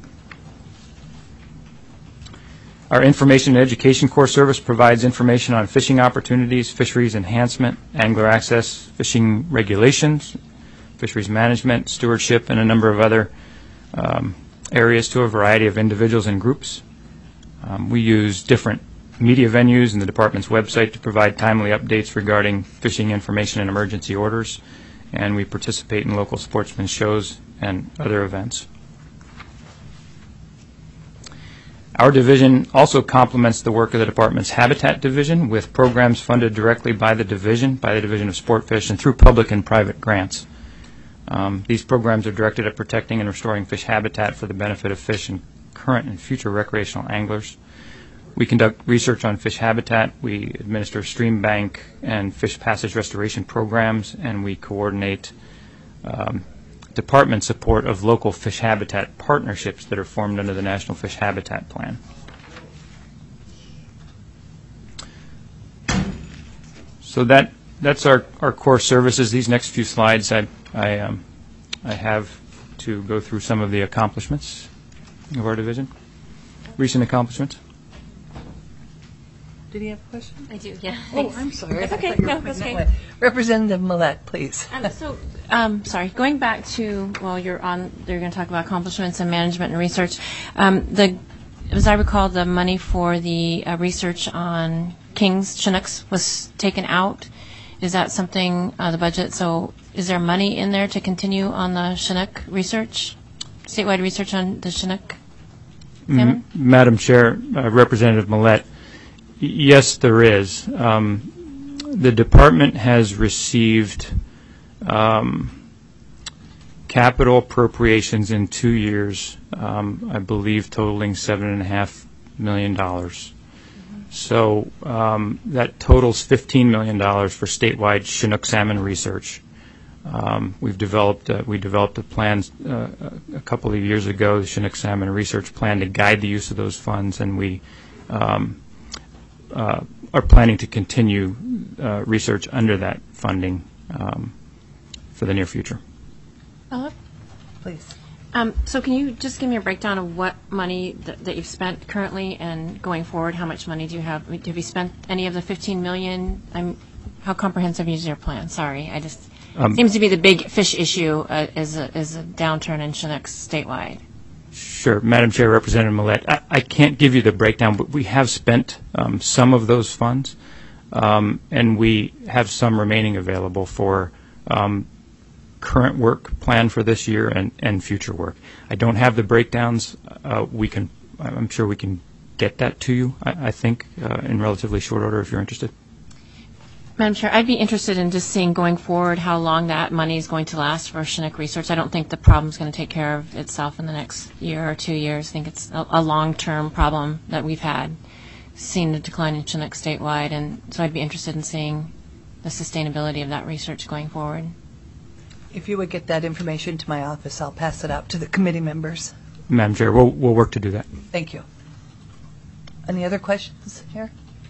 Our Information and Education Core Service provides information on fishing opportunities, fisheries enhancement, angler access, fishing regulations, fisheries management, stewardship, and a number of other um, areas to a variety of individuals and groups. Um, we use different media venues and the department's website to provide timely updates regarding fishing information and emergency orders, and we participate in local sportsman shows and other events. Our division also complements the work of the department's Habitat Division with programs funded directly by the division, by the Division of Sportfish, and through public and private grants. Um, these programs are directed at protecting and restoring fish habitat for the benefit of fish and current and future recreational anglers. We conduct research on fish habitat, we administer stream bank and fish passage restoration programs, and we coordinate um, department support of local fish habitat partnerships that are formed under the National Fish Habitat Plan. So that that's our, our core services. These next few slides I, I, um, I have to go through some of the accomplishments of our division, recent accomplishments. Did he have a question? I do, yeah. Oh, Thanks. I'm sorry. That's I okay. thought you were No, pointing that's that okay. way. Representative Millette, please. Um, so, um, sorry, going back to, well, you're on, you're going to talk about accomplishments in management and research. Um, the, as I recall, the money for the uh, research on King's Chinooks was taken out. Is that something, uh, the budget, so is there money in there to continue on the Chinook research, statewide research on the Chinook salmon? M- Madam Chair, uh, Representative Millette, y- yes, there is. Um, the department has received um, capital appropriations in two years, um, I believe totaling seven and a half million dollars. So um, that totals fifteen million dollars for statewide Chinook salmon research. Um, we've developed uh, we developed a plan uh, a couple of years ago, the Chinook Salmon Research Plan, to guide the use of those funds, and we um, uh, are planning to continue uh, research under that funding um, for the near future. Philip? Please. Um, so can you just give me a breakdown of what money that, that you've spent currently and going forward? How much money do you have? Have you spent any of the fifteen million dollars? I'm, how comprehensive is your plan? Sorry, I just Um, seems to be the big fish issue uh, is a is a downturn in Chinooks statewide. Sure, Madam Chair, Representative Millette, I, I can't give you the breakdown, but we have spent um, some of those funds, um, and we have some remaining available for um, current work planned for this year and, and future work. I don't have the breakdowns. Uh, we can, I'm sure we can get that to you, I, I think, uh, in relatively short order if you're interested. Madam Chair, I'd be interested in just seeing going forward how long that money is going to last for Chinook research. I don't think the problem is going to take care of itself in the next year or two years. I think it's a, a long-term problem that we've had, seen the decline in Chinook statewide, and so I'd be interested in seeing the sustainability of that research going forward. If you would get that information to my office, I'll pass it out to the committee members. Madam Chair, we'll, we'll work to do that. Thank you. Any other questions here?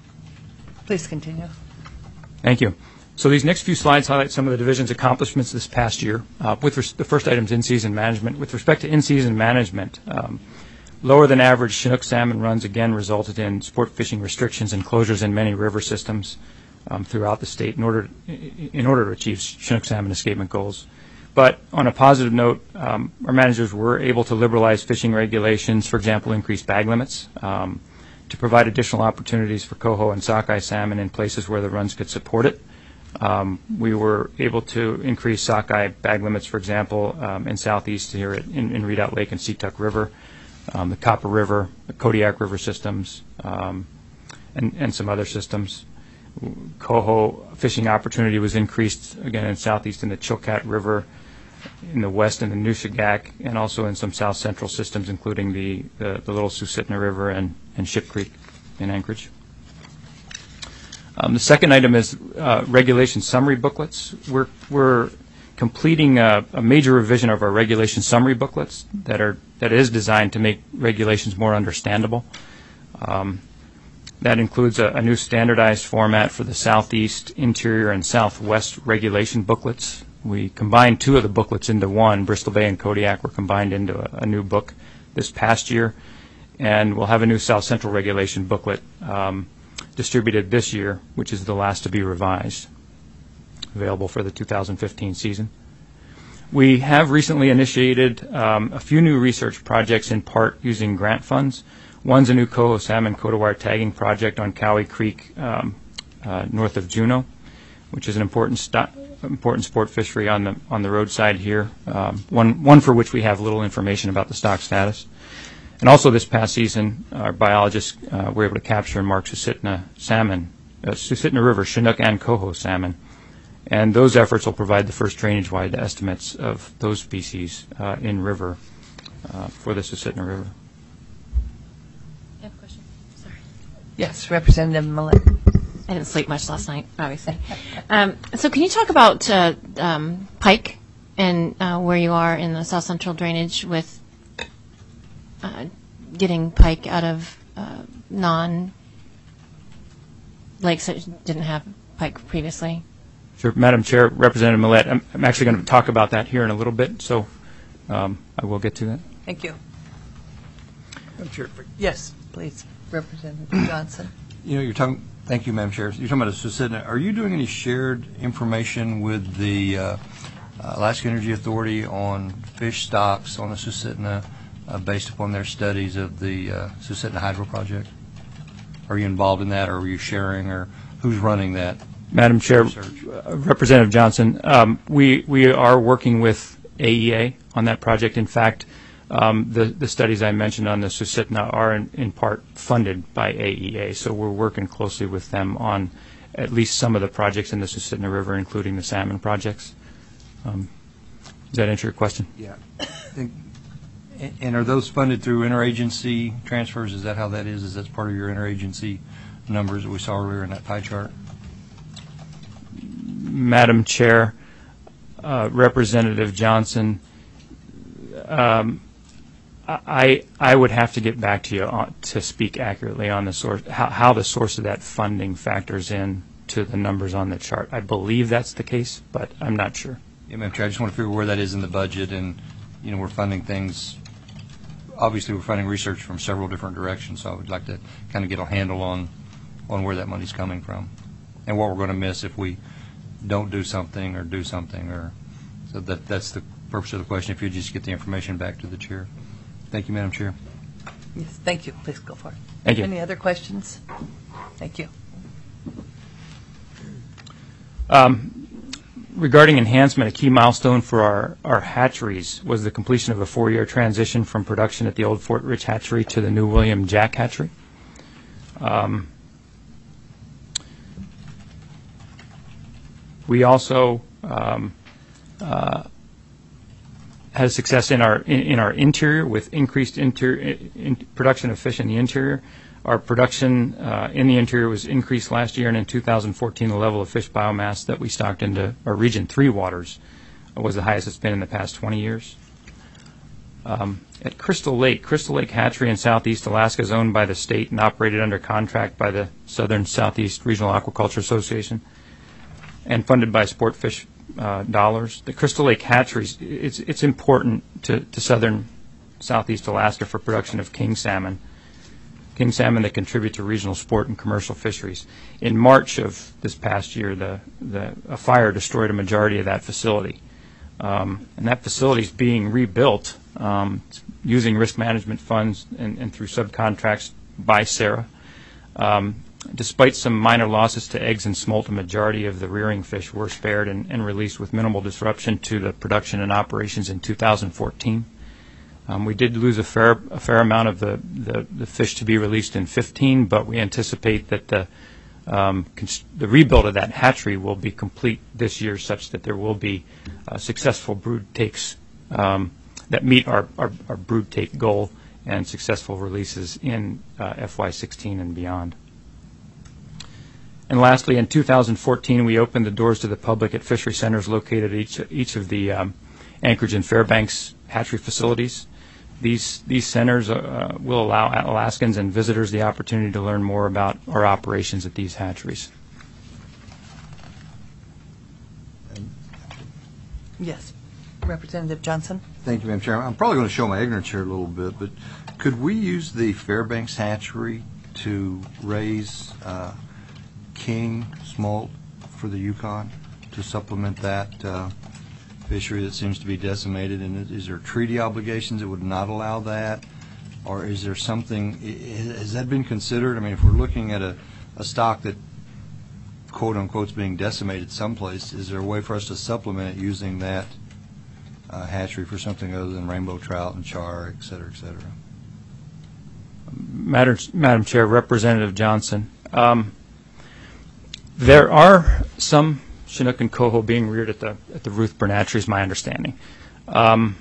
Please continue. Thank you. So these next few slides highlight some of the division's accomplishments this past year. Uh, with res- the first item is in-season management. With respect to in-season management, um, lower than average Chinook salmon runs again resulted in sport fishing restrictions and closures in many river systems um, throughout the state in order in order to achieve Chinook salmon escapement goals. But on a positive note, um, our managers were able to liberalize fishing regulations, for example, increase bag limits, um, to provide additional opportunities for coho and sockeye salmon in places where the runs could support it. Um, we were able to increase sockeye bag limits, for example, um, in southeast here at, in, in Redoubt Lake and Seatuck River, um, the Copper River, the Kodiak River systems, um, and, and some other systems. Coho fishing opportunity was increased again in southeast in the Chilkat River, in the west in the Nushagak, and also in some south central systems, including the, the, the Little Susitna River and, and Ship Creek in Anchorage. Um, the second item is uh, regulation summary booklets. We're, we're completing a, a major revision of our regulation summary booklets that are that is designed to make regulations more understandable. Um, that includes a, a new standardized format for the southeast, interior, and southwest regulation booklets. We combined two of the booklets into one. Bristol Bay and Kodiak were combined into a, a new book this past year, and we'll have a new South Central regulation booklet um, distributed this year, which is the last to be revised, available for the two thousand fifteen season. We have recently initiated um, a few new research projects, in part using grant funds. One's a new coho salmon codawire tagging project on Cowie Creek um, uh, north of Juneau, which is an important st- important sport fishery on the on the roadside here. Um, one one for which we have little information about the stock status. And also this past season, our biologists uh, were able to capture and mark Susitna salmon, uh, Susitna River, Chinook and coho salmon. And those efforts will provide the first drainage-wide estimates of those species uh, in river uh, for the Susitna River. I have a question. Sorry. Yes, Representative Millett. I didn't sleep much last night, obviously. um, so can you talk about uh, um, pike and uh, where you are in the south central drainage with uh, getting pike out of uh, non lakes that didn't have pike previously? Sure, Madam Chair, Representative Millett, I'm, I'm actually going to talk about that here in a little bit, so um, I will get to that. Thank you. Madam Chair, Yes, please, Representative Johnson. you know, you're talking, thank you, Madam Chair. You're talking about a Susitna. Are you doing any shared information with the uh, Alaska Energy Authority on fish stocks on the Susitna uh, based upon their studies of the uh, Susitna Hydro Project? Are you involved in that, or are you sharing, or who's running that? Madam Chair, Research. uh, Representative Johnson, um, we we are working with A E A on that project. In fact, um, the the studies I mentioned on the Susitna are in, in part funded by A E A, so we're working closely with them on at least some of the projects in the Susitna River, including the salmon projects. Um, does that answer your question? Yeah. I think- And and are those funded through interagency transfers? Is that how that is? Is that part of your interagency numbers that we saw earlier in that pie chart? Madam Chair, uh, Representative Johnson, um, I I would have to get back to you on, to speak accurately on the source, how, how the source of that funding factors in to the numbers on the chart. I believe that's the case, but I'm not sure. Yeah, Madam Chair, I just want to figure where that is in the budget, and you know, we're funding things. Obviously, we're funding research from several different directions, so I would like to kind of get a handle on on where that money's coming from, and what we're going to miss if we don't do something or do something, or so that that's the purpose of the question. If you just get the information back to the chair. Thank you, Madam Chair. Yes, thank you. Please go for it. Thank you. Any other questions? Thank you. Um, regarding enhancement, a key milestone for our, our hatcheries was the completion of a four-year transition from production at the old Fort Rich Hatchery to the new William Jack Hatchery. Um, we also um, uh, had success in our in, in our interior with increased interior in production of fish in the interior. Our production uh, in the interior was increased last year, and in two thousand fourteen, the level of fish biomass that we stocked into our Region three waters was the highest it's been in the past twenty years. Um, at Crystal Lake, Crystal Lake Hatchery in southeast Alaska is owned by the state and operated under contract by the Southern Southeast Regional Aquaculture Association and funded by sport fish uh, dollars. The Crystal Lake Hatcheries, it's, it's important to, to southern southeast Alaska for production of king salmon. King salmon that contribute to regional sport and commercial fisheries. In March of this past year, the, the a fire destroyed a majority of that facility. Um, and that facility is being rebuilt um, using risk management funds and, and through subcontracts by SARA. Um, despite some minor losses to eggs and smolt, a majority of the rearing fish were spared and, and released with minimal disruption to the production and operations in two thousand fourteen. Um, we did lose a fair a fair amount of the, the, the fish to be released in fifteen, but we anticipate that the um, cons- the rebuild of that hatchery will be complete this year, such that there will be uh, successful brood takes um, that meet our, our, our brood take goal and successful releases in uh, F Y sixteen and beyond. And lastly, in two thousand fourteen, we opened the doors to the public at fishery centers located at each, each of the um, Anchorage and Fairbanks hatchery facilities. These these centers uh, will allow Alaskans and visitors the opportunity to learn more about our operations at these hatcheries. Yes. Representative Johnson? Thank you, Madam Chair. I'm probably going to show my ignorance here a little bit, but could we use the Fairbanks hatchery to raise uh, king smolt for the Yukon to supplement that uh, fishery that seems to be decimated? And is there treaty obligations that would not allow that? Or is there something, has that been considered? I mean, if we're looking at a, a stock that quote-unquote being decimated someplace, is there a way for us to supplement it using that uh, hatchery for something other than rainbow trout and char, et cetera, et cetera? Madam, Madam Chair, Representative Johnson, um, there are some Chinook and coho being reared at the at the Ruthburn hatchery, is my understanding. Um,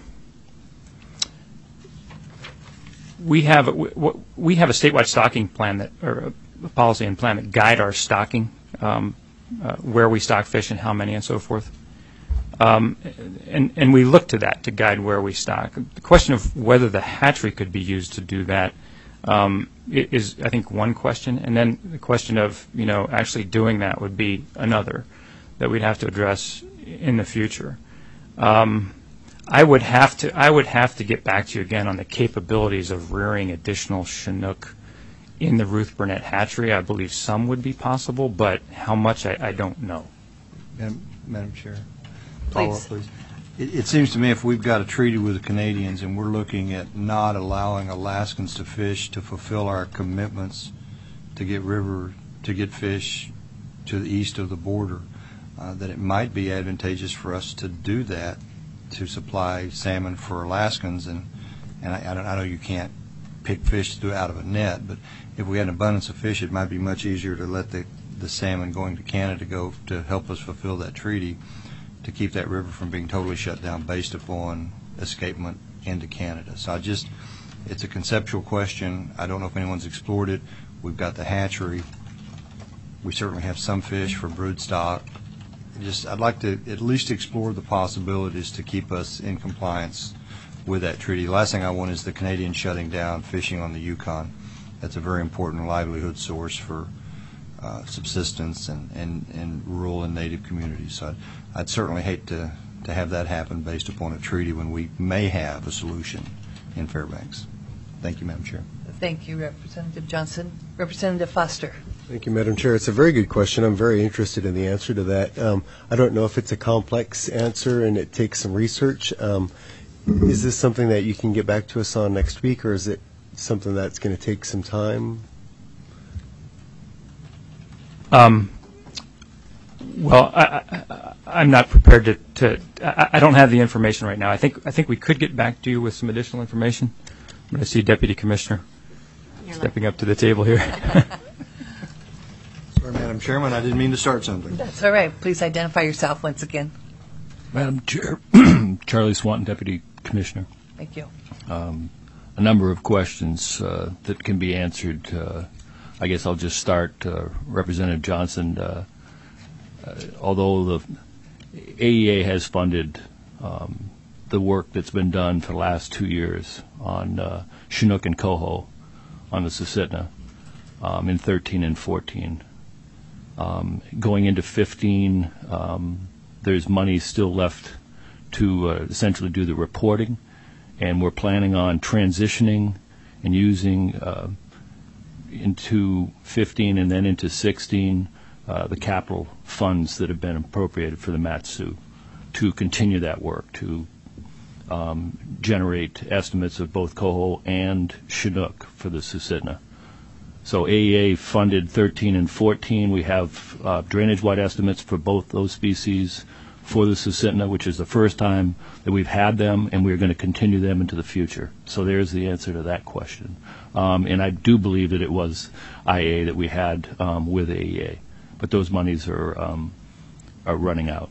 we have we, we have a statewide stocking plan that, or a policy and plan that guide our stocking, um, uh, where we stock fish and how many and so forth. Um, and and we look to that to guide where we stock. The question of whether the hatchery could be used to do that um, is, I think, one question, and then the question of, you know, actually doing that would be another that we'd have to address in the future. Um, I would have to I would have to get back to you again on the capabilities of rearing additional Chinook in the Ruth Burnett hatchery. I believe some would be possible, but how much I, I don't know. Madam, Madam Chair, Please. follow up, please. It, it seems to me if we've got a treaty with the Canadians and we're looking at not allowing Alaskans to fish to fulfill our commitments to get river to get fish to the east of the border, uh, that it might be advantageous for us to do that, to supply salmon for Alaskans. And and I, I, don't, I know you can't pick fish to out of a net, but if we had an abundance of fish, it might be much easier to let the the salmon going to Canada go to help us fulfill that treaty, to keep that river from being totally shut down based upon escapement into Canada. So I just, it's a conceptual question. I don't know if anyone's explored it. We've got the hatchery. We certainly have some fish for brood stock. Just, I'd like to at least explore the possibilities to keep us in compliance with that treaty. The last thing I want is the Canadians shutting down fishing on the Yukon. That's a very important livelihood source for uh, subsistence and, and, and rural and native communities. So I'd, I'd certainly hate to, to have that happen based upon a treaty when we may have a solution in Fairbanks. Thank you, Madam Chair. Thank you, Representative Johnson. Representative Foster. Thank you, Madam Chair. It's a very good question. I'm very interested in the answer to that. Um, I don't know if it's a complex answer and it takes some research. Um, is this something that you can get back to us on next week, or is it something that's going to take some time? Um, well, I, I, I'm not prepared to. to I, I don't have the information right now. I think I think we could get back to you with some additional information. I'm going to see Deputy Commissioner You're stepping lucky. up to the table here. Sorry, Madam Chairman, I didn't mean to start something. That's all right. Please identify yourself once again. Madam Chair, Charlie Swanton, Deputy Commissioner. Thank you. Um, a number of questions uh, that can be answered. Uh, I guess I'll just start. Uh, Representative Johnson, uh, uh, although the A E A has funded um, the work that's been done for the last two years on uh, Chinook and coho on the Susitna um, in thirteen and fourteen. Um, going into fifteen, um, there's money still left to uh, essentially do the reporting, and we're planning on transitioning and using uh, into fifteen and then into sixteen uh, the capital funds that have been appropriated for the Mat-Su to continue that work, to um, generate estimates of both coho and Chinook for the Susitna. So A E A funded thirteen and fourteen. We have uh, drainage-wide estimates for both those species for the Susitna, which is the first time that we've had them, and we're going to continue them into the future. So there's the answer to that question. Um, and I do believe that it was I A that we had um, with A E A, but those monies are um, are running out.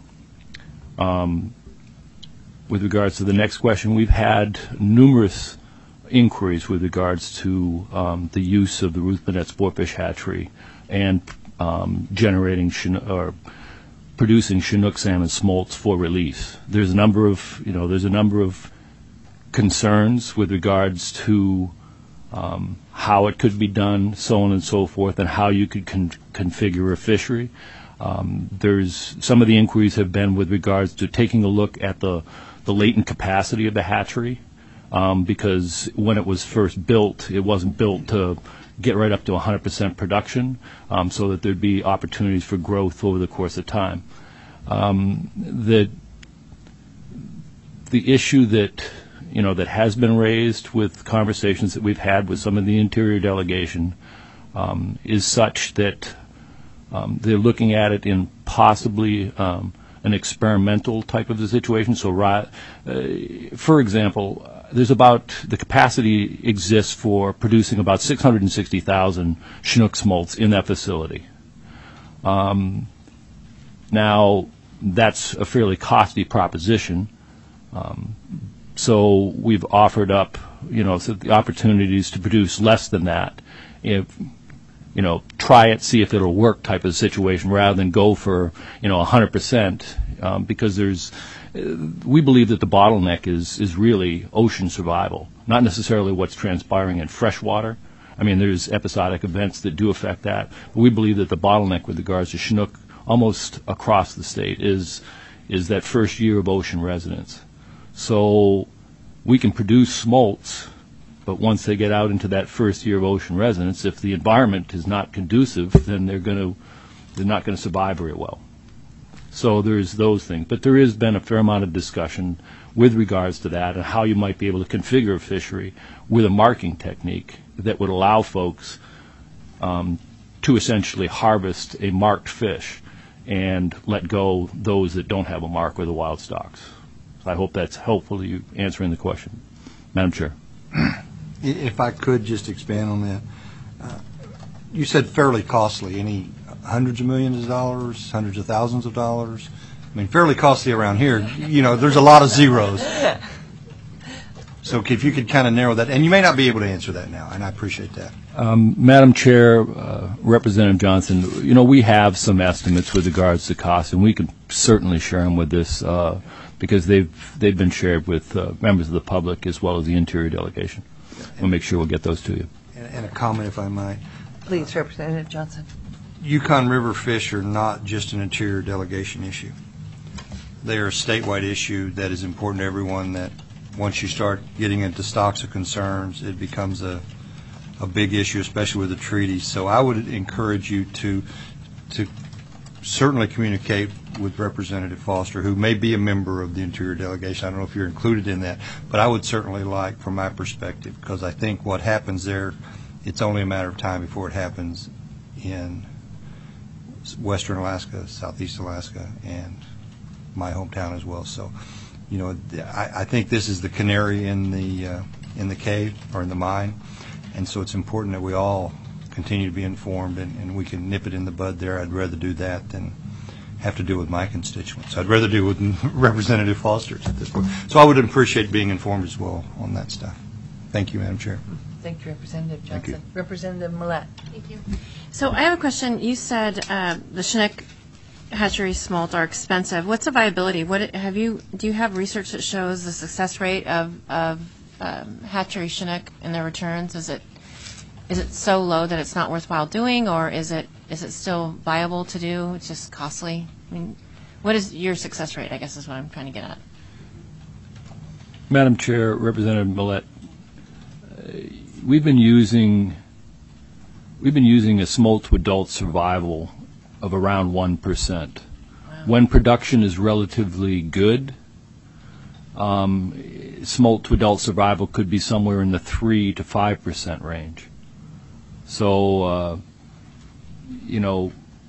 Um, with regards to the next question, we've had numerous inquiries with regards to um, the use of the Ruth Burnett Sportfish Hatchery and um, generating Chinook, or producing Chinook salmon smolts for release. There's a number of, you know, there's a number of concerns with regards to um, how it could be done, so on and so forth, and how you could con- configure a fishery. Um, there's some of the inquiries have been with regards to taking a look at the the latent capacity of the hatchery. Um, because when it was first built, it wasn't built to get right up to one hundred percent production, um, so that there'd be opportunities for growth over the course of time. Um, the the issue that you know that has been raised with conversations that we've had with some of the interior delegation um, is such that Um, they're looking at it in possibly um, an experimental type of a situation. So, uh, for example, there's about, the capacity exists for producing about six hundred sixty thousand Chinook smolts in that facility. Um, now, that's a fairly costly proposition. Um, so we've offered up, you know, so the opportunities to produce less than that. If, you know, try it, see if it'll work type of situation rather than go for, you know, one hundred percent, um, because there's, uh, we believe that the bottleneck is, is really ocean survival, not necessarily what's transpiring in freshwater. I mean, there's episodic events that do affect that, but we believe that the bottleneck with regards to Chinook almost across the state is, is that first year of ocean residence. So we can produce smolts, but once they get out into that first year of ocean residence, if the environment is not conducive, then they're going to, they're not going to survive very well. So there's those things. But there has been a fair amount of discussion with regards to that and how you might be able to configure a fishery with a marking technique that would allow folks um, to essentially harvest a marked fish and let go those that don't have a mark or the wild stocks. So I hope that's helpful to you answering the question. Madam Chair. If I could just expand on that. Uh, you said fairly costly. Any hundreds of millions of dollars, hundreds of thousands of dollars? I mean, fairly costly around here. You know, there's a lot of zeros. So if you could kind of narrow that, and you may not be able to answer that now, and I appreciate that. Um, Madam Chair, uh, Representative Johnson, you know, we have some estimates with regards to costs, and we can certainly share them with this uh, because they've they've been shared with uh, members of the public as well as the Interior Delegation. We'll make sure we'll get those to you. And, and a comment, if I might. Please, Representative Johnson. Yukon River fish are not just an Interior Delegation issue. They are a statewide issue that is important to everyone, that once you start getting into stocks of concerns, it becomes a, a big issue, especially with the treaty. So I would encourage you to, to certainly communicate with Representative Foster, who may be a member of the Interior Delegation. I don't know if you're included in that, but I would certainly like, from my perspective, because I think what happens there, it's only a matter of time before it happens in Western Alaska, Southeast Alaska, and my hometown as well. So, you know, I, I think this is the canary in the uh, in the cave or in the mine, and so it's important that we all continue to be informed, and, and we can nip it in the bud there. I'd rather do that than have to deal with my constituents. I'd rather deal with Representative Foster's at this point. So I would appreciate being informed as well on that stuff. Thank you, Madam Chair. Thank you, Representative Johnson. Thank you. Representative Millett. Thank you. So I have a question. You said uh, the Chinook hatchery smolt are expensive. What's the viability? What have you? Do you have research that shows the success rate of of um, hatchery Chinook and their returns? Is it is it so low that it's not worthwhile doing, or is it is it still viable to do? It's just costly. I mean, what is your success rate? I guess is what I'm trying to get at. Madam Chair, Representative Millett, uh, we've been using we've been using a smolt to adult survival of around one percent. Wow. When production is relatively good, um, smolt to adult survival could be somewhere in the three to five percent range. So, uh, you know,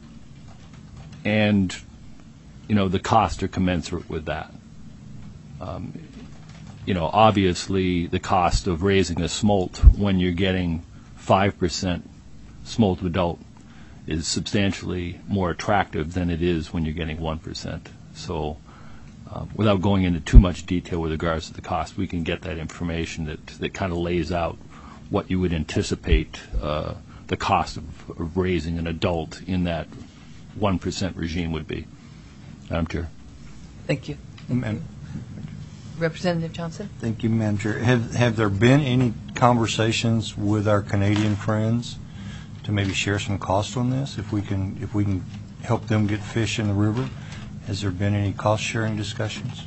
and, you know, the costs are commensurate with that. Um, you know, obviously the cost of raising a smolt when you're getting five percent smolt to adult is substantially more attractive than it is when you're getting one percent. So uh, without going into too much detail with regards to the cost, we can get that information that, that kind of lays out what you would anticipate uh, the cost of, of raising an adult in that one percent regime would be. Madam Chair. Thank you. And Representative Johnson. thank you, Madam Chair. Have, have there been any conversations with our Canadian friends to maybe share some cost on this? If we can, if we can help them get fish in the river, has there been any cost-sharing discussions?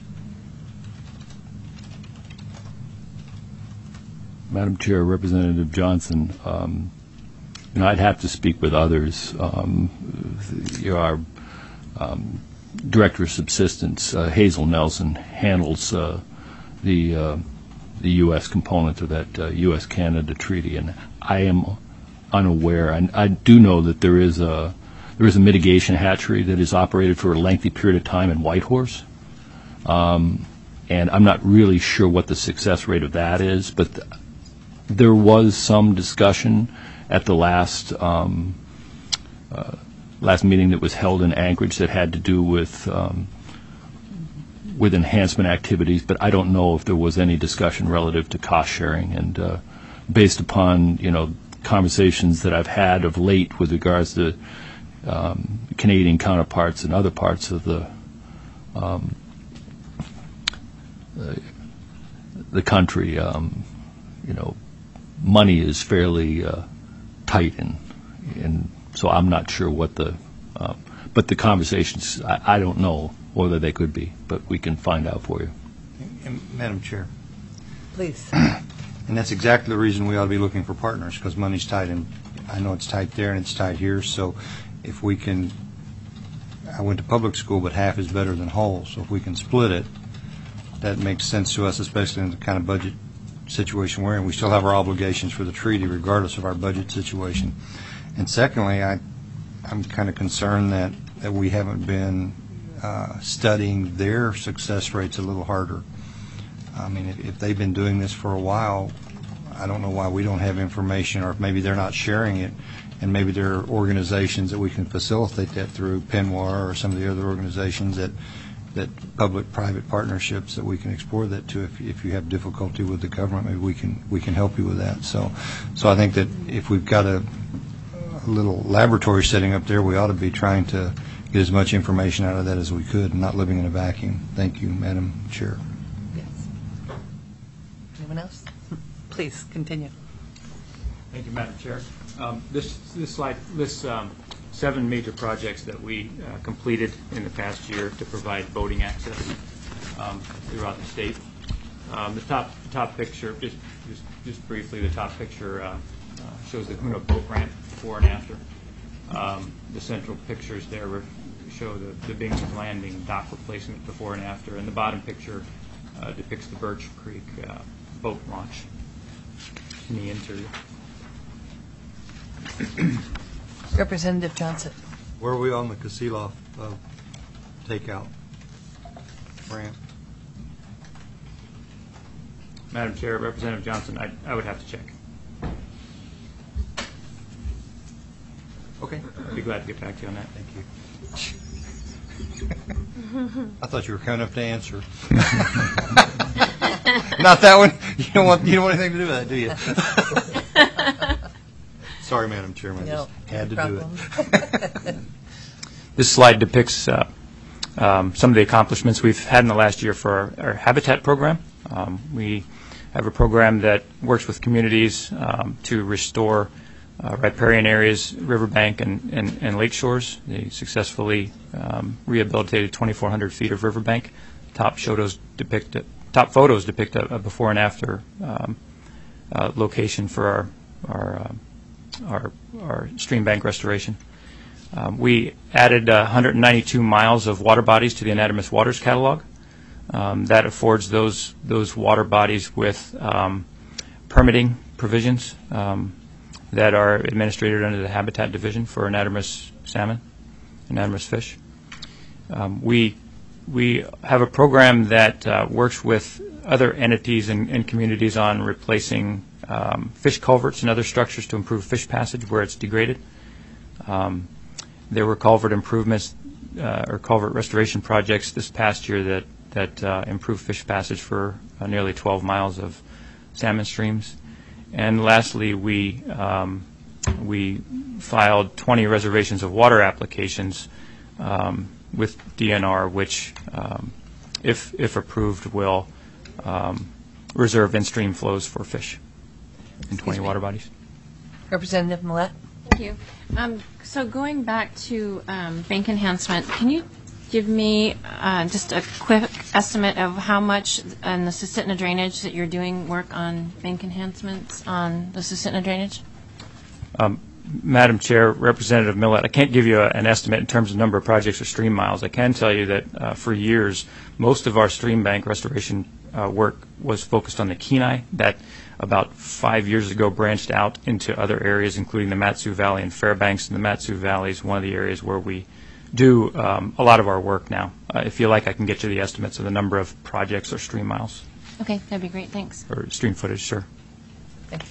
Madam Chair, Representative Johnson, um, you know, I'd have to speak with others. Um, you know, our um, Director of Subsistence, uh, Hazel Nelson, handles uh, the uh, the U S component of that uh, U S Canada treaty, and I am unaware. I, I do know that there is a there is a mitigation hatchery that is operated for a lengthy period of time in Whitehorse. Um, and I'm not really sure what the success rate of that is, but th- there was some discussion at the last um, uh, last meeting that was held in Anchorage that had to do with um, with enhancement activities, but I don't know if there was any discussion relative to cost sharing. And uh, based upon, you know, conversations that I've had of late with regards to um, Canadian counterparts and other parts of the um, the, the country, um, you know, money is fairly uh, tight, and and so I'm not sure what the, uh, but the conversations, I, I don't know whether they could be, but we can find out for you. And Madam Chair, Please. and that's exactly the reason we ought to be looking for partners, because money's tight, and I know it's tight there and it's tight here. So if we can, I went to public school, but half is better than whole. So if we can split it, that makes sense to us, especially in the kind of budget situation we're in. We still have our obligations for the treaty regardless of our budget situation. And secondly, I, I'm kind of concerned that, that we haven't been uh, studying their success rates a little harder. I mean, if, if they've been doing this for a while, I don't know why we don't have information, or if maybe they're not sharing it, and maybe there are organizations that we can facilitate that through, Penwar or some of the other organizations that that public-private partnerships that we can explore that to. If, if you have difficulty with the government, maybe we can we can help you with that. So, so I think that if we've got a, a little laboratory setting up there, we ought to be trying to get as much information out of that as we could, and not living in a vacuum. Thank you, Madam Chair. Yes. Anyone else? Please continue. Thank you, Madam Chair. Um, this this slide lists um, seven major projects that we uh, completed in the past year to provide boating access um, throughout the state. Um, the top the top picture, just just, just briefly, the top picture uh, uh, shows the Hoonah boat ramp before and after. Um, the central pictures there re- show the, the Binghamton Landing dock replacement before and after, and the bottom picture uh, depicts the Birch Creek uh, boat launch in the interior. Representative Johnson. Where are we on the Kasilof uh, takeout ramp? Madam Chair, Representative Johnson, I, I would have to check. Okay. I'd be glad to get back to you on that. Thank you. I thought you were kind enough to answer. Not that one. You don't want you don't want anything to do with that, do you? Sorry, Madam Chairman. I No, just had no to do it. This slide depicts uh, um, some of the accomplishments we've had in the last year for our, our Habitat program. Um, we have a program that works with communities um, to restore uh, riparian areas, riverbank, and, and, and lake shores. They successfully um, rehabilitated twenty-four hundred feet of riverbank. Top photos depict a, top photos depict a, a before and after um, uh, location for our our uh, our, our stream bank restoration. Um, we added uh, one hundred ninety-two miles of water bodies to the Anadromous Waters catalog. Um, that affords those those water bodies with um, permitting provisions um, that are administered under the Habitat Division for anadromous salmon, anadromous fish. Um, we we have a program that uh, works with other entities and, and communities on replacing um, fish culverts and other structures to improve fish passage where it's degraded. Um, there were culvert improvements uh, or culvert restoration projects this past year that that uh, improved fish passage for uh, nearly twelve miles of salmon streams. And lastly, we um, we filed twenty reservations of water applications um, with D N R, which, um, if if approved, will um, reserve in-stream flows for fish in twenty water bodies. Representative Millett. Thank you. Um, so going back to um, bank enhancement, can you give me uh, just a quick estimate of how much on the Susitna drainage that you're doing work on bank enhancements on the Susitna drainage? Um, Madam Chair, Representative Millett, I can't give you a, an estimate in terms of number of projects or stream miles. I can tell you that uh, for years, most of our stream bank restoration uh, work was focused on the Kenai. That about five years ago branched out into other areas, including the Mat-Su Valley and Fairbanks. And the Mat-Su Valley is one of the areas where we do um, a lot of our work now. Uh, if you like, I can get you the estimates of the number of projects or stream miles. Okay, that'd be great. Thanks. Or stream footage, sure. Thank you.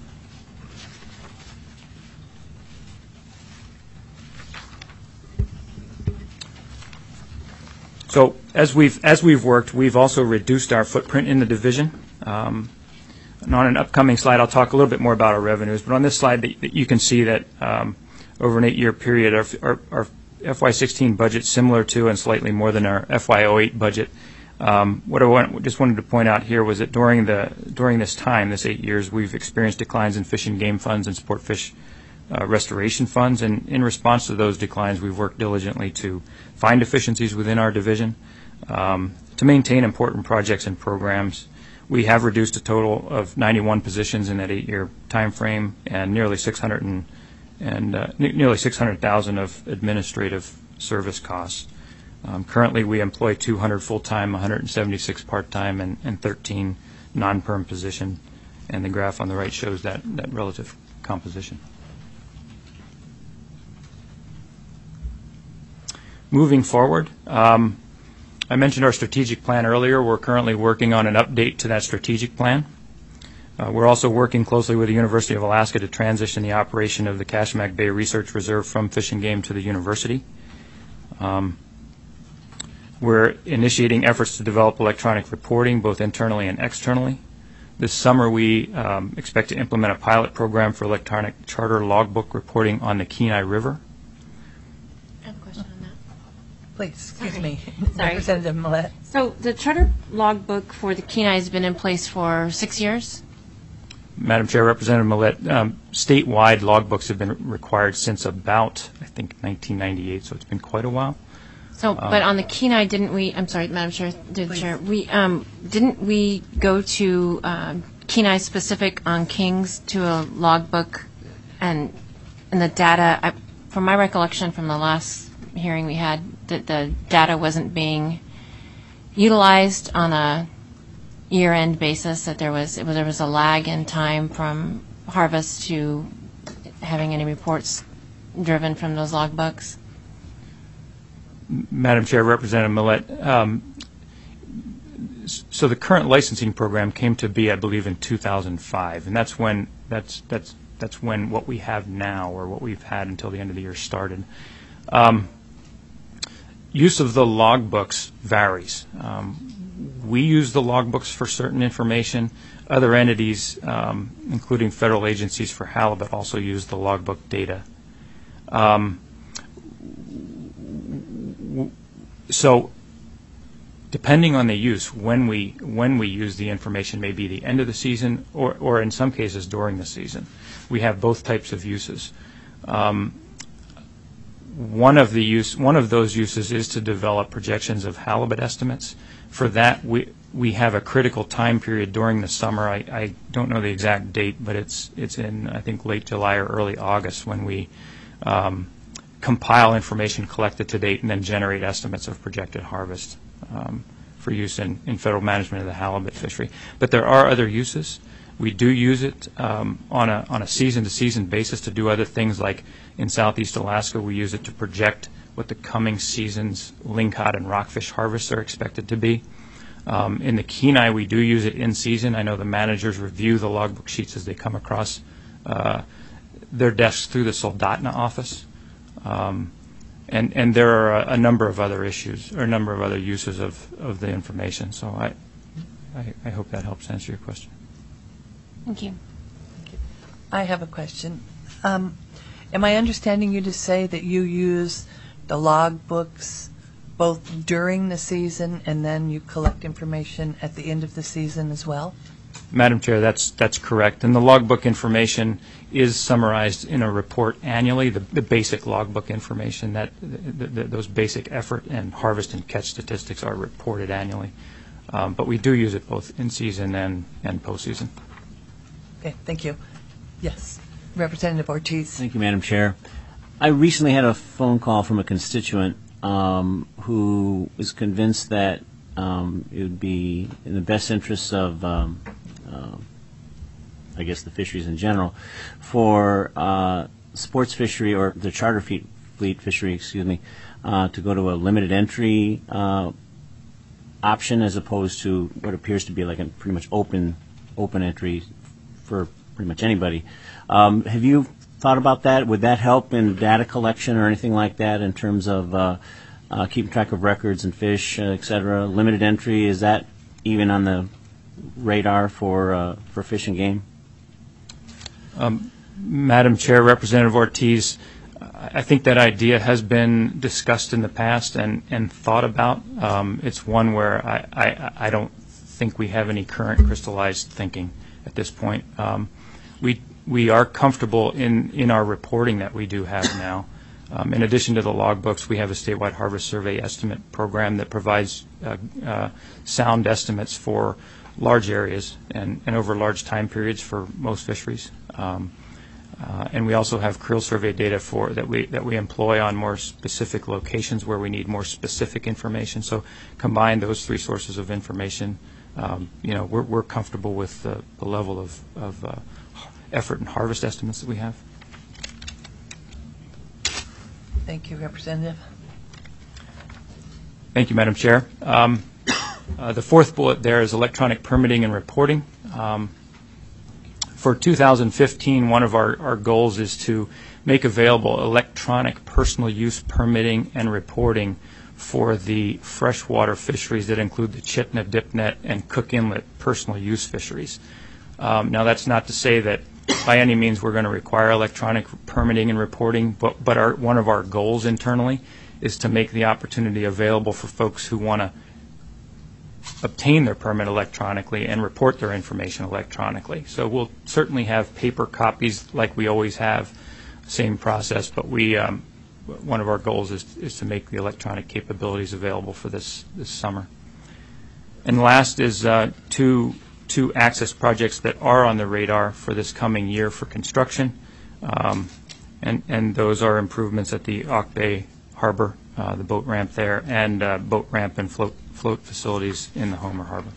So as we've as we've worked, we've also reduced our footprint in the division. Um, and on an upcoming slide, I'll talk a little bit more about our revenues. But on this slide, that, that you can see that um, over an eight-year period, our, our, our F Y sixteen budget similar to and slightly more than our F Y oh eight budget. Um, what I want, just wanted to point out here was that during the during this time, this eight years, we've experienced declines in fish and game funds and sport fish uh, restoration funds. And in response to those declines, we've worked diligently to find efficiencies within our division um, to maintain important projects and programs. We have reduced a total of ninety-one positions in that eight-year time frame and nearly six hundred and and uh, nearly six hundred thousand of administrative service costs. Um, currently, we employ two hundred full-time, one hundred seventy-six part-time, and, and thirteen non-perm position, and the graph on the right shows that, that relative composition. Moving forward, um, I mentioned our strategic plan earlier. We're currently working on an update to that strategic plan. Uh, we're also working closely with the University of Alaska to transition the operation of the Kachemak Bay Research Reserve from Fish and Game to the university. Um, we're initiating efforts to develop electronic reporting, both internally and externally. This summer, we um, expect to implement a pilot program for electronic charter logbook reporting on the Kenai River. I have a question on that. Please, excuse Sorry. me. Sorry. Representative Millette. So the charter logbook for the Kenai has been in place for six years? Madam Chair, Representative Millette, um, statewide logbooks have been required since about, I think, nineteen ninety-eight, so it's been quite a while. So, but on the Kenai, didn't we, I'm sorry, Madam Chair, did the Chair, we, um, didn't we go to um, Kenai specific on Kings to a logbook and, and the data, I, from my recollection from the last hearing we had, that the data wasn't being utilized on a year-end basis, that there was, it was, there was a lag in time from harvest to having any reports driven from those logbooks? Madam Chair, Representative Millette, um, so the current licensing program came to be, I believe, in two thousand five, and that's when that's that's that's when what we have now, or what we've had until the end of the year, started. Um, use of the logbooks varies. Um, we use the logbooks for certain information. Other entities, um, including federal agencies for halibut, also use the logbook data. Um, So, depending on the use, when we when we use the information may be the end of the season, or or in some cases during the season. We have both types of uses. Um, one of the use one of those uses is to develop projections of halibut estimates. For that, we we have a critical time period during the summer. I, I don't know the exact date, but it's it's in I think late July or early August when we um, compile information collected to date and then generate estimates of projected harvest um, for use in, in federal management of the halibut fishery. But there are other uses. We do use it um, on a on a season-to-season basis to do other things, like in Southeast Alaska, we use it to project what the coming season's lingcod and rockfish harvests are expected to be. Um, in the Kenai, we do use it in season. I know the managers review the logbook sheets as they come across uh, their desks through the Soldotna office. Um, and, and there are a, a number of other issues, or a number of other uses of, of the information. So I, I, I hope that helps answer your question. Thank you. I have a question. Um, am I understanding you to say that you use the log books both during the season and then you collect information at the end of the season as well? Madam Chair, that's that's correct. And the logbook information is summarized in a report annually. The, the basic logbook information, that the, the, those basic effort and harvest and catch statistics are reported annually. Um, but we do use it both in season and, and postseason. Okay, thank you. Yes, Representative Ortiz. Thank you, Madam Chair. I recently had a phone call from a constituent um, who was convinced that um, it would be in the best interests of um, uh, I guess the fisheries in general, for uh, sports fishery or the charter fleet, fleet fishery, excuse me, uh, to go to a limited entry uh, option as opposed to what appears to be like a pretty much open open entry for pretty much anybody. Um, have you thought about that? Would that help in data collection or anything like that in terms of uh, uh, keeping track of records and fish, uh, et cetera? Limited entry, is that even on the radar for uh, for Fish and Game? Um, Madam Chair, Representative Ortiz, I think that idea has been discussed in the past and, and thought about. Um, it's one where I, I, I don't think we have any current crystallized thinking at this point. Um, we we are comfortable in, in our reporting that we do have now. Um, in addition to the logbooks, we have a statewide harvest survey estimate program that provides uh, uh, sound estimates for large areas and, and over large time periods for most fisheries. Um, uh, and we also have creel survey data for that we that we employ on more specific locations where we need more specific information. So combine those three sources of information. Um, you know, we're we're comfortable with the, the level of, of uh, effort and harvest estimates that we have. Thank you, Representative. Thank you, Madam Chair. Um, uh, the fourth bullet there is electronic permitting and reporting. Um, for two thousand fifteen, one of our, our goals is to make available electronic personal use permitting and reporting for the freshwater fisheries that include the Chitina, Dipnet, and Cook Inlet personal use fisheries. Um, now, that's not to say that by any means we're going to require electronic permitting and reporting, but, but our, one of our goals internally is to make the opportunity available for folks who want to obtain their permit electronically and report their information electronically. So we'll certainly have paper copies like we always have, same process, but we um, one of our goals is, is to make the electronic capabilities available for this, this summer. And last is uh, two, two access projects that are on the radar for this coming year for construction, um, and, and those are improvements at the Auk Bay Harbor, uh, the boat ramp there, and uh, boat ramp and float, float facilities in the Homer Harbor.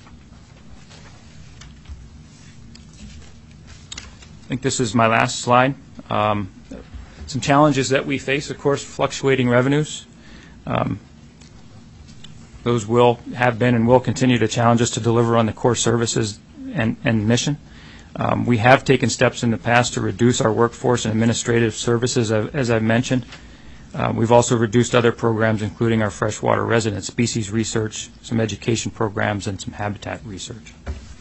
I think this is my last slide. Um, some challenges that we face, of course, fluctuating revenues. Um, those will have been and will continue to challenge us to deliver on the core services and, and mission. Um, we have taken steps in the past to reduce our workforce and administrative services, as, as I've mentioned. Uh, we've also reduced other programs, including our freshwater resident species research, some education programs, and some habitat research.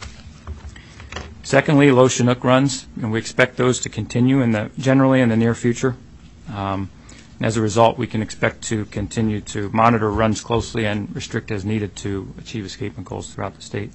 Secondly, low Chinook runs, and we expect those to continue in the generally in the near future. Um, and as a result, we can expect to continue to monitor runs closely and restrict as needed to achieve escapement goals throughout the state.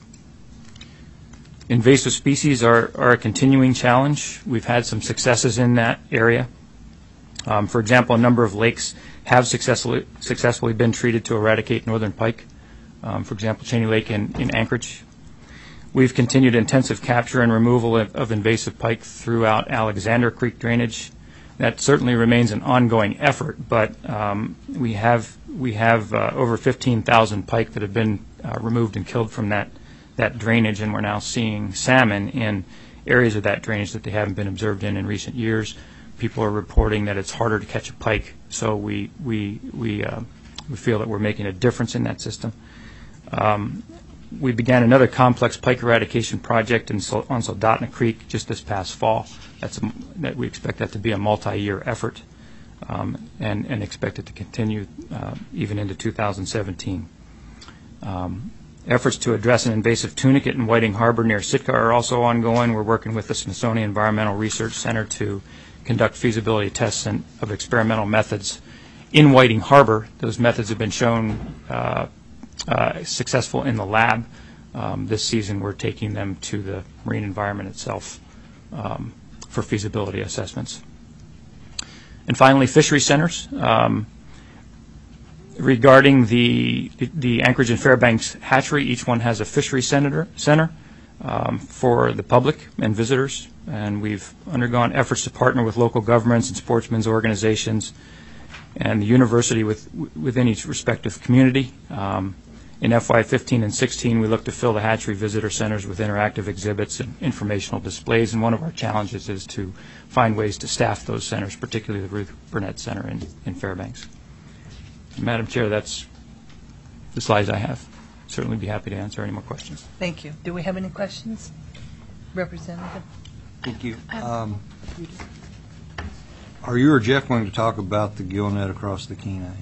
Invasive species are, are a continuing challenge. We've had some successes in that area. Um, for example, a number of lakes have successfully successfully been treated to eradicate northern pike. Um, for example, Cheney Lake in, in Anchorage. We've continued intensive capture and removal of, of invasive pike throughout Alexander Creek drainage. That certainly remains an ongoing effort, but um, we have we have uh, over fifteen thousand pike that have been uh, removed and killed from that that drainage, and we're now seeing salmon in areas of that drainage that they haven't been observed in in recent years. People are reporting that it's harder to catch a pike, so we we we uh, we feel that we're making a difference in that system. Um, we began another complex pike eradication project in, on Soldotna Creek just this past fall. That's a, that we expect that to be a multi-year effort, um, and and expect it to continue uh, even into two thousand seventeen. Um, efforts to address an invasive tunicate in Whiting Harbor near Sitka are also ongoing. We're working with the Smithsonian Environmental Research Center to conduct feasibility tests and, of experimental methods in Whiting Harbor. Those methods have been shown uh, uh, successful in the lab. Um, this season, we're taking them to the marine environment itself um, for feasibility assessments. And finally, fishery centers. Um, regarding the, the Anchorage and Fairbanks hatchery, each one has a fishery center, center um, for the public and visitors. And we've undergone efforts to partner with local governments and sportsmen's organizations and the university with, within each respective community. Um, In F Y fifteen and sixteen, we look to fill the hatchery visitor centers with interactive exhibits and informational displays, and one of our challenges is to find ways to staff those centers, particularly the Ruth Burnett Center in, in Fairbanks. Madam Chair, that's the slides I have. Certainly be happy to answer any more questions. Thank you. Do we have any questions? Representative? Thank you. Um, Are you or Jeff going to talk about the gill net across the Kenai?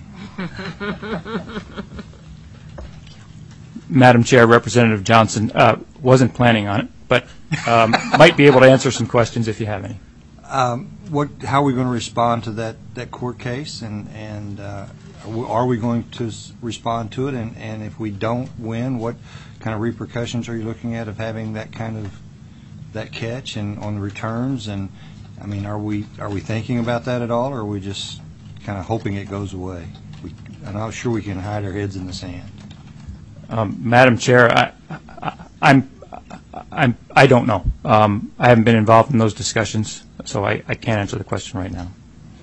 Madam Chair, Representative Johnson uh, wasn't planning on it, but um, might be able to answer some questions if you have any. Um, what? How are we going to respond to that, that court case, and and uh, are we- are we going to s- respond to it? And, and if we don't win, what kind of repercussions are you looking at of having that kind of that catch and on the returns? And I mean, are we are we thinking about that at all, or are we just kind of hoping it goes away? We, I'm not sure we can hide our heads in the sand. Um, Madam Chair, I, I, I'm, I'm, I don't know. Um, I haven't been involved in those discussions, so I, I can't answer the question right now.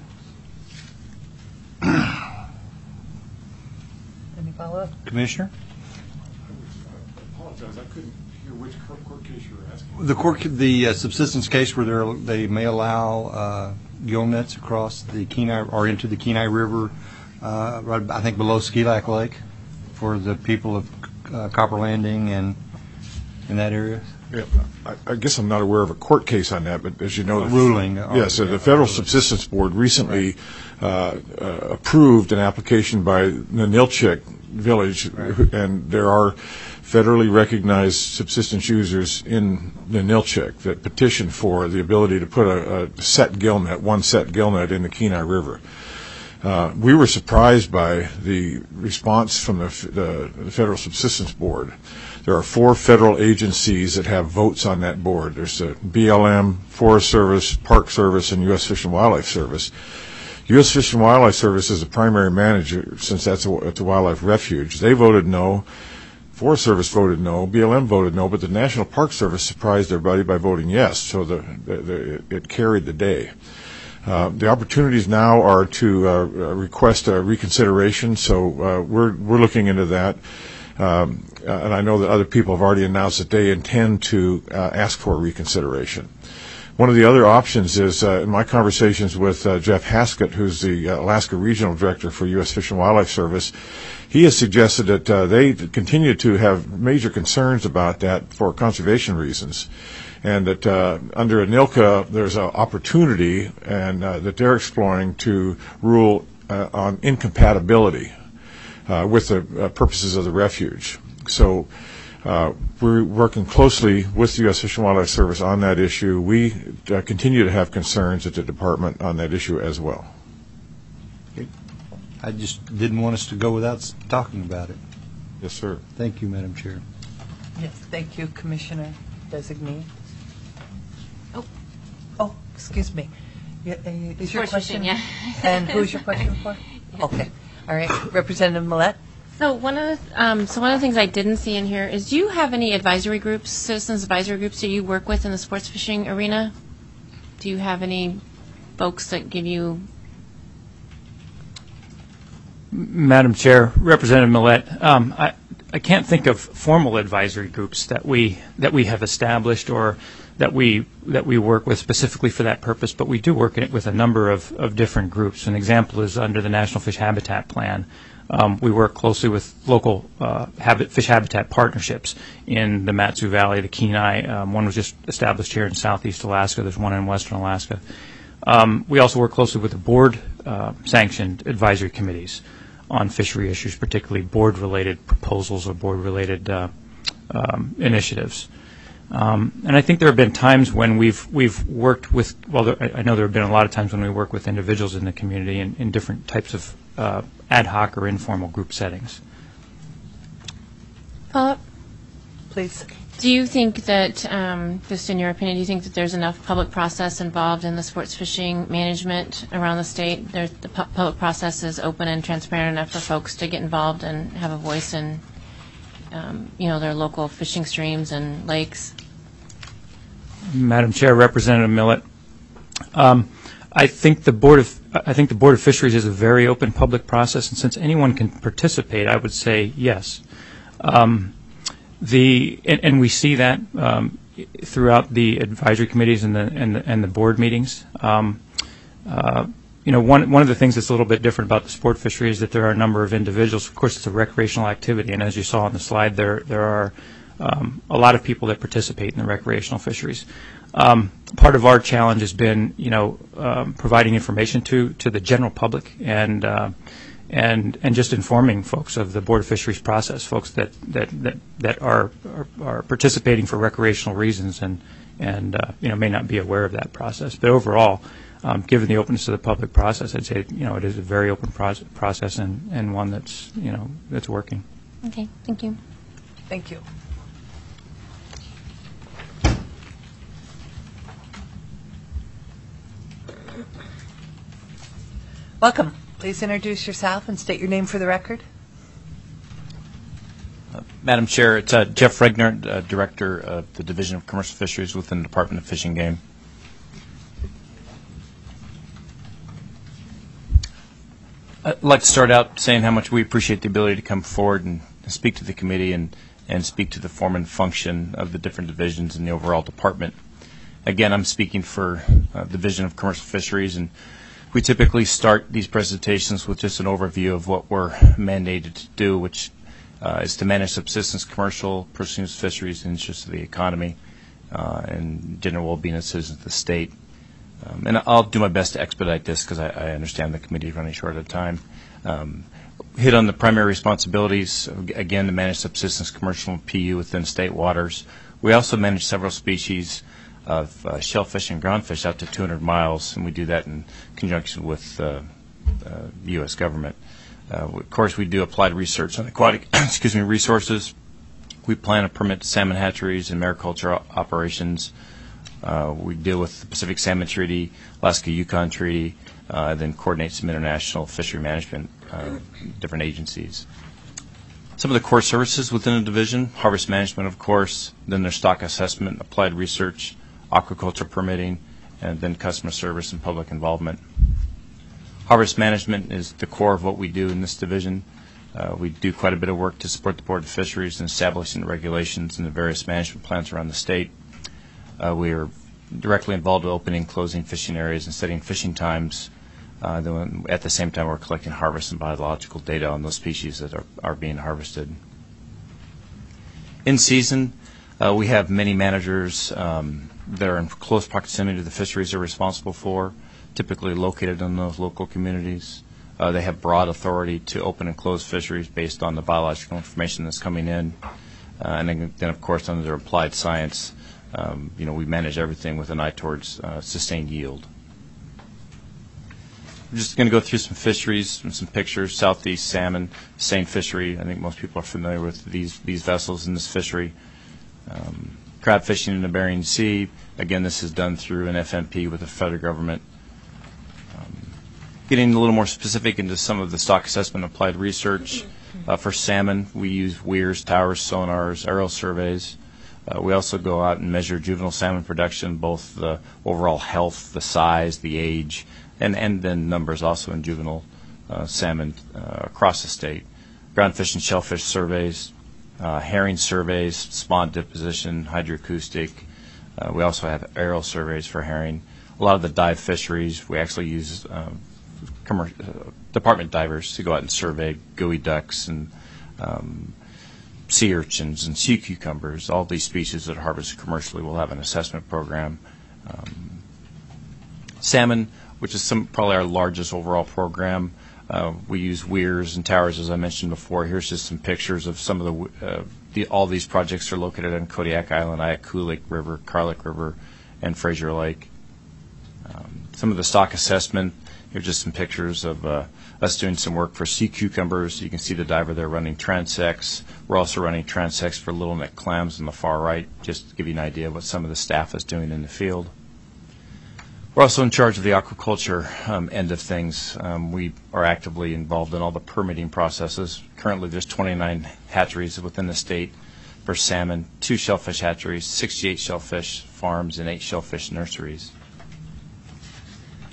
Any follow-up? Commissioner? I apologize, I couldn't hear which court case you were asking. The court, the uh, subsistence case where they're, they may allow uh, gill nets across the Kenai or into the Kenai River, uh, right, I think below Skilac Lake, for the people of uh, Copper Landing and in that area. Yeah, I, I guess I'm not aware of a court case on that, but as you know, A ruling. uh, Yes, uh, yeah, the Federal ruling. Subsistence Board recently uh, uh, approved an application by the Nilchik Village, Right. and there are federally recognized subsistence users in the Nilchik that petitioned for the ability to put a, a set gill net, one set gill net in the Kenai River. Uh, we were surprised by the response from the, f- the, the Federal Subsistence Board. There are four federal agencies that have votes on that board. There's the B L M, Forest Service, Park Service, and U S Fish and Wildlife Service. U S Fish and Wildlife Service is the primary manager, since that's a, it's a wildlife refuge. They voted no. Forest Service voted no. B L M voted no, but the National Park Service surprised everybody by voting yes, so the, the, the, it carried the day. Uh, the opportunities now are to uh, request a reconsideration, so uh, we're we're looking into that. Um, uh, and I know that other people have already announced that they intend to uh, ask for a reconsideration. One of the other options is, uh, in my conversations with uh, Jeff Haskett, who's the uh, Alaska Regional Director for U S Fish and Wildlife Service, he has suggested that uh, they continue to have major concerns about that for conservation reasons, and that uh, under ANILCA there's an opportunity and uh, that they're exploring to rule uh, on incompatibility uh, with the uh, purposes of the refuge. So uh, we're working closely with the U S Fish and Wildlife Service on that issue. We uh, continue to have concerns at the department on that issue as well. I just didn't want us to go without s- talking about it. Yes, sir. Thank you, Madam Chair. Yes, thank you, Commissioner Designee. Oh. Oh, excuse me. Yeah, uh, Is your Sports question? fishing, yeah. And who's your question for? Okay, all right. Representative Millette? So one of the, um, so one of the things I didn't see in here is, do you have any advisory groups, citizens advisory groups that you work with in the sports fishing arena? Do you have any folks that give you? Madam Chair, Representative Millette, um, I, I can't think of formal advisory groups that we that we have established or that we that we work with specifically for that purpose, but we do work in it with a number of, of different groups. An example is under the National Fish Habitat Plan. Um, we work closely with local uh, habit, fish habitat partnerships in the Mat-Su Valley, the Kenai. Um, one was just established here in southeast Alaska. There's one in western Alaska. Um, we also work closely with the board-sanctioned uh, advisory committees on fishery issues, particularly board-related proposals or board-related uh, um, initiatives. Um, and I think there have been times when we've we've worked with, well, there, I know there have been a lot of times when we work with individuals in the community in, in different types of uh, ad hoc or informal group settings. Follow-up? Please. Do you think that, um, just in your opinion, do you think that there's enough public process involved in the sports fishing management around the state? There's, the pu- public process is open and transparent enough for folks to get involved and have a voice in, um, you know, their local fishing streams and lakes? Madam Chair, Representative Millett, um, I think the board of I think the Board of Fisheries is a very open public process, and since anyone can participate, I would say yes. Um, the and, and we see that um, throughout the advisory committees and the and the, and the board meetings. Um, uh, you know, one one of the things that's a little bit different about the sport fishery is that there are a number of individuals. Of course, it's a recreational activity, and as you saw on the slide, there there are um, a lot of people that participate in the recreational fisheries. Um, part of our challenge has been, you know, um, providing information to to the general public and uh, and and just informing folks of the Board of Fisheries process, folks that that that, that are, are are participating for recreational reasons and and uh, you know may not be aware of that process. But overall, um, given the openness of the public process, I'd say you know it is a very open proce- process and, and one that's you know that's working. Okay, thank you. Thank you. Welcome. Please introduce yourself and state your name for the record. Uh, Madam Chair, it's uh, Jeff Regner, uh, Director of the Division of Commercial Fisheries within the Department of Fish and Game. I'd like to start out saying how much we appreciate the ability to come forward and speak to the committee and, and speak to the form and function of the different divisions in the overall department. Again, I'm speaking for uh, the Division of Commercial Fisheries, and we typically start these presentations with just an overview of what we're mandated to do, which uh, is to manage subsistence commercial, personal fisheries in the interest of the economy uh, and general well-being of citizens of the state. Um, and I'll do my best to expedite this because I, I understand the committee is running short of time. Um, hit on the primary responsibilities, again, to manage subsistence commercial and P U within state waters. We also manage several species of uh, shellfish and groundfish out to two hundred miles, and we do that in conjunction with uh, uh, the U S government. Uh, of course, we do applied research on aquatic excuse me, resources. We plan and permit salmon hatcheries and mariculture operations. Uh, we deal with the Pacific Salmon Treaty, Alaska-Yukon Treaty, uh, then coordinate some international fishery management, uh, different agencies. Some of the core services within the division, harvest management, of course, then there's stock assessment, applied research, aquaculture permitting, and then customer service and public involvement. Harvest management is the core of what we do in this division. Uh, we do quite a bit of work to support the Board of Fisheries in establishing regulations and the various management plans around the state. Uh, we are directly involved with opening and closing fishing areas and setting fishing times. Uh, then at the same time, we're collecting harvest and biological data on those species that are, are being harvested. In season, uh, we have many managers um, that are in close proximity to the fisheries they're responsible for, typically located in those local communities. Uh, they have broad authority to open and close fisheries based on the biological information that's coming in. Uh, and then, then, of course, under their applied science, um, you know, we manage everything with an eye towards uh, sustained yield. I'm just going to go through some fisheries and some pictures. Southeast salmon, seine fishery. I think most people are familiar with these these vessels in this fishery. Um, crab fishing in the Bering Sea. Again, this is done through an F M P with the federal government. Um, getting a little more specific into some of the stock assessment applied research. Uh, for salmon, we use weirs, towers, sonars, aerial surveys. Uh, we also go out and measure juvenile salmon production, both the overall health, the size, the age, and, and then numbers also in juvenile uh, salmon uh, across the state. Groundfish and shellfish surveys, uh, herring surveys, spawn deposition, hydroacoustic. Uh, we also have aerial surveys for herring. A lot of the dive fisheries, we actually use uh, commer- uh, department divers to go out and survey gooey ducks and um, sea urchins and sea cucumbers. All these species that are harvested commercially will have an assessment program. Um, salmon, which is some probably our largest overall program. Uh, we use weirs and towers, as I mentioned before. Here's just some pictures of some of the, uh, the all these projects are located on Kodiak Island, Iakulik River, Karlik River, and Fraser Lake. Um, some of the stock assessment, here's just some pictures of uh, us doing some work for sea cucumbers. You can see the diver there running transects. We're also running transects for little neck clams on the far right, just to give you an idea of what some of the staff is doing in the field. We're also in charge of the aquaculture um, end of things. Um, we are actively involved in all the permitting processes. Currently, there's twenty-nine hatcheries within the state for salmon, two shellfish hatcheries, sixty-eight shellfish farms, and eight shellfish nurseries.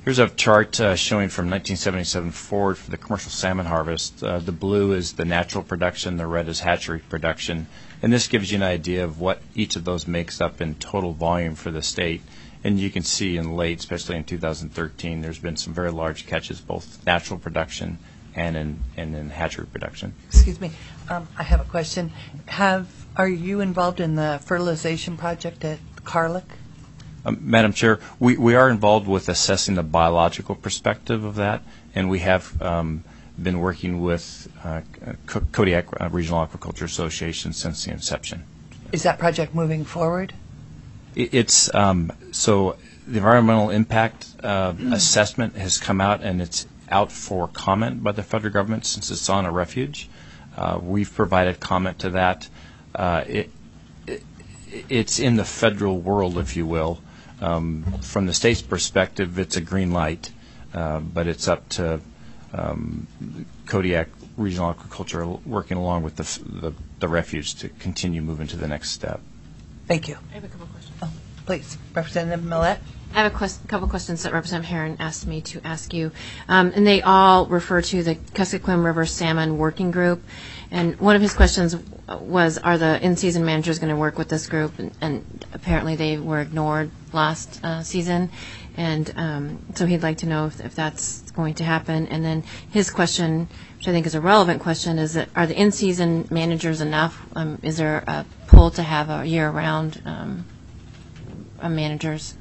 Here's a chart uh, showing from nineteen seventy-seven forward for the commercial salmon harvest. Uh, the blue is the natural production, the red is hatchery production, and this gives you an idea of what each of those makes up in total volume for the state. And you can see in late, especially in two thousand thirteen, there's been some very large catches, both natural production and in, and in hatchery production. Excuse me, um, I have a question. Have, are you involved in the fertilization project at Carlick? Um, Madam Chair, we, we are involved with assessing the biological perspective of that, and we have um, been working with uh, Co- Kodiak uh, Regional Aquaculture Association since the inception. Is that project moving forward? It, it's um, so the environmental impact uh, assessment has come out, and it's out for comment by the federal government since it's on a refuge. Uh, we've provided comment to that. Uh, it, it, it's in the federal world, if you will. Um, from the state's perspective, it's a green light, uh, but it's up to um, Kodiak Regional Aquaculture working along with the, the, the refuge to continue moving to the next step. Thank you. I have a couple questions. Oh, please, Representative Millette. I have a quest- couple questions that Representative Herron asked me to ask you, um, and they all refer to the Kuskokwim River Salmon Working Group. And one of his questions was, are the in-season managers going to work with this group? And, and apparently they were ignored last uh, season. And um, so he'd like to know if, if that's going to happen. And then his question, which I think is a relevant question, is that are the in-season managers enough? Um, is there a pull to have a year-round um, uh, managers?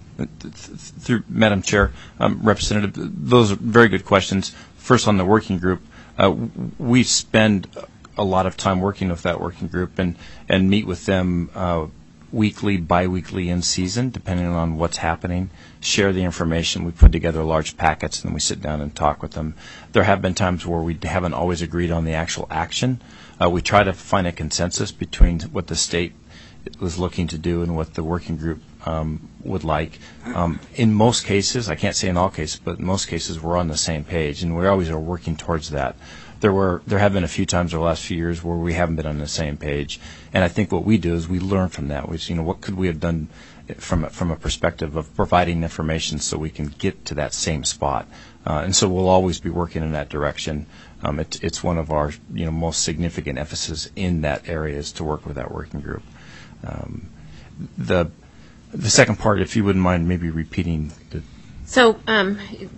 Through Madam Chair, um, Representative, those are very good questions. First, on the working group, uh, we spend a lot of time working with that working group and, and meet with them uh, weekly, biweekly, in season, depending on what's happening. Share the information. We put together large packets, and then we sit down and talk with them. There have been times where we haven't always agreed on the actual action. Uh, we try to find a consensus between what the state was looking to do and what the working group um, would like. Um, in most cases, I can't say in all cases, but in most cases we're on the same page, and we always are working towards that. There were there have been a few times over the last few years where we haven't been on the same page, and I think what we do is we learn from that. We, you know, what could we have done from a, from a perspective of providing information so we can get to that same spot, uh, and so we'll always be working in that direction. Um, it, it's one of our you know most significant emphasis in that area is to work with that working group. Um, the the second part, if you wouldn't mind, maybe repeating the. So, um,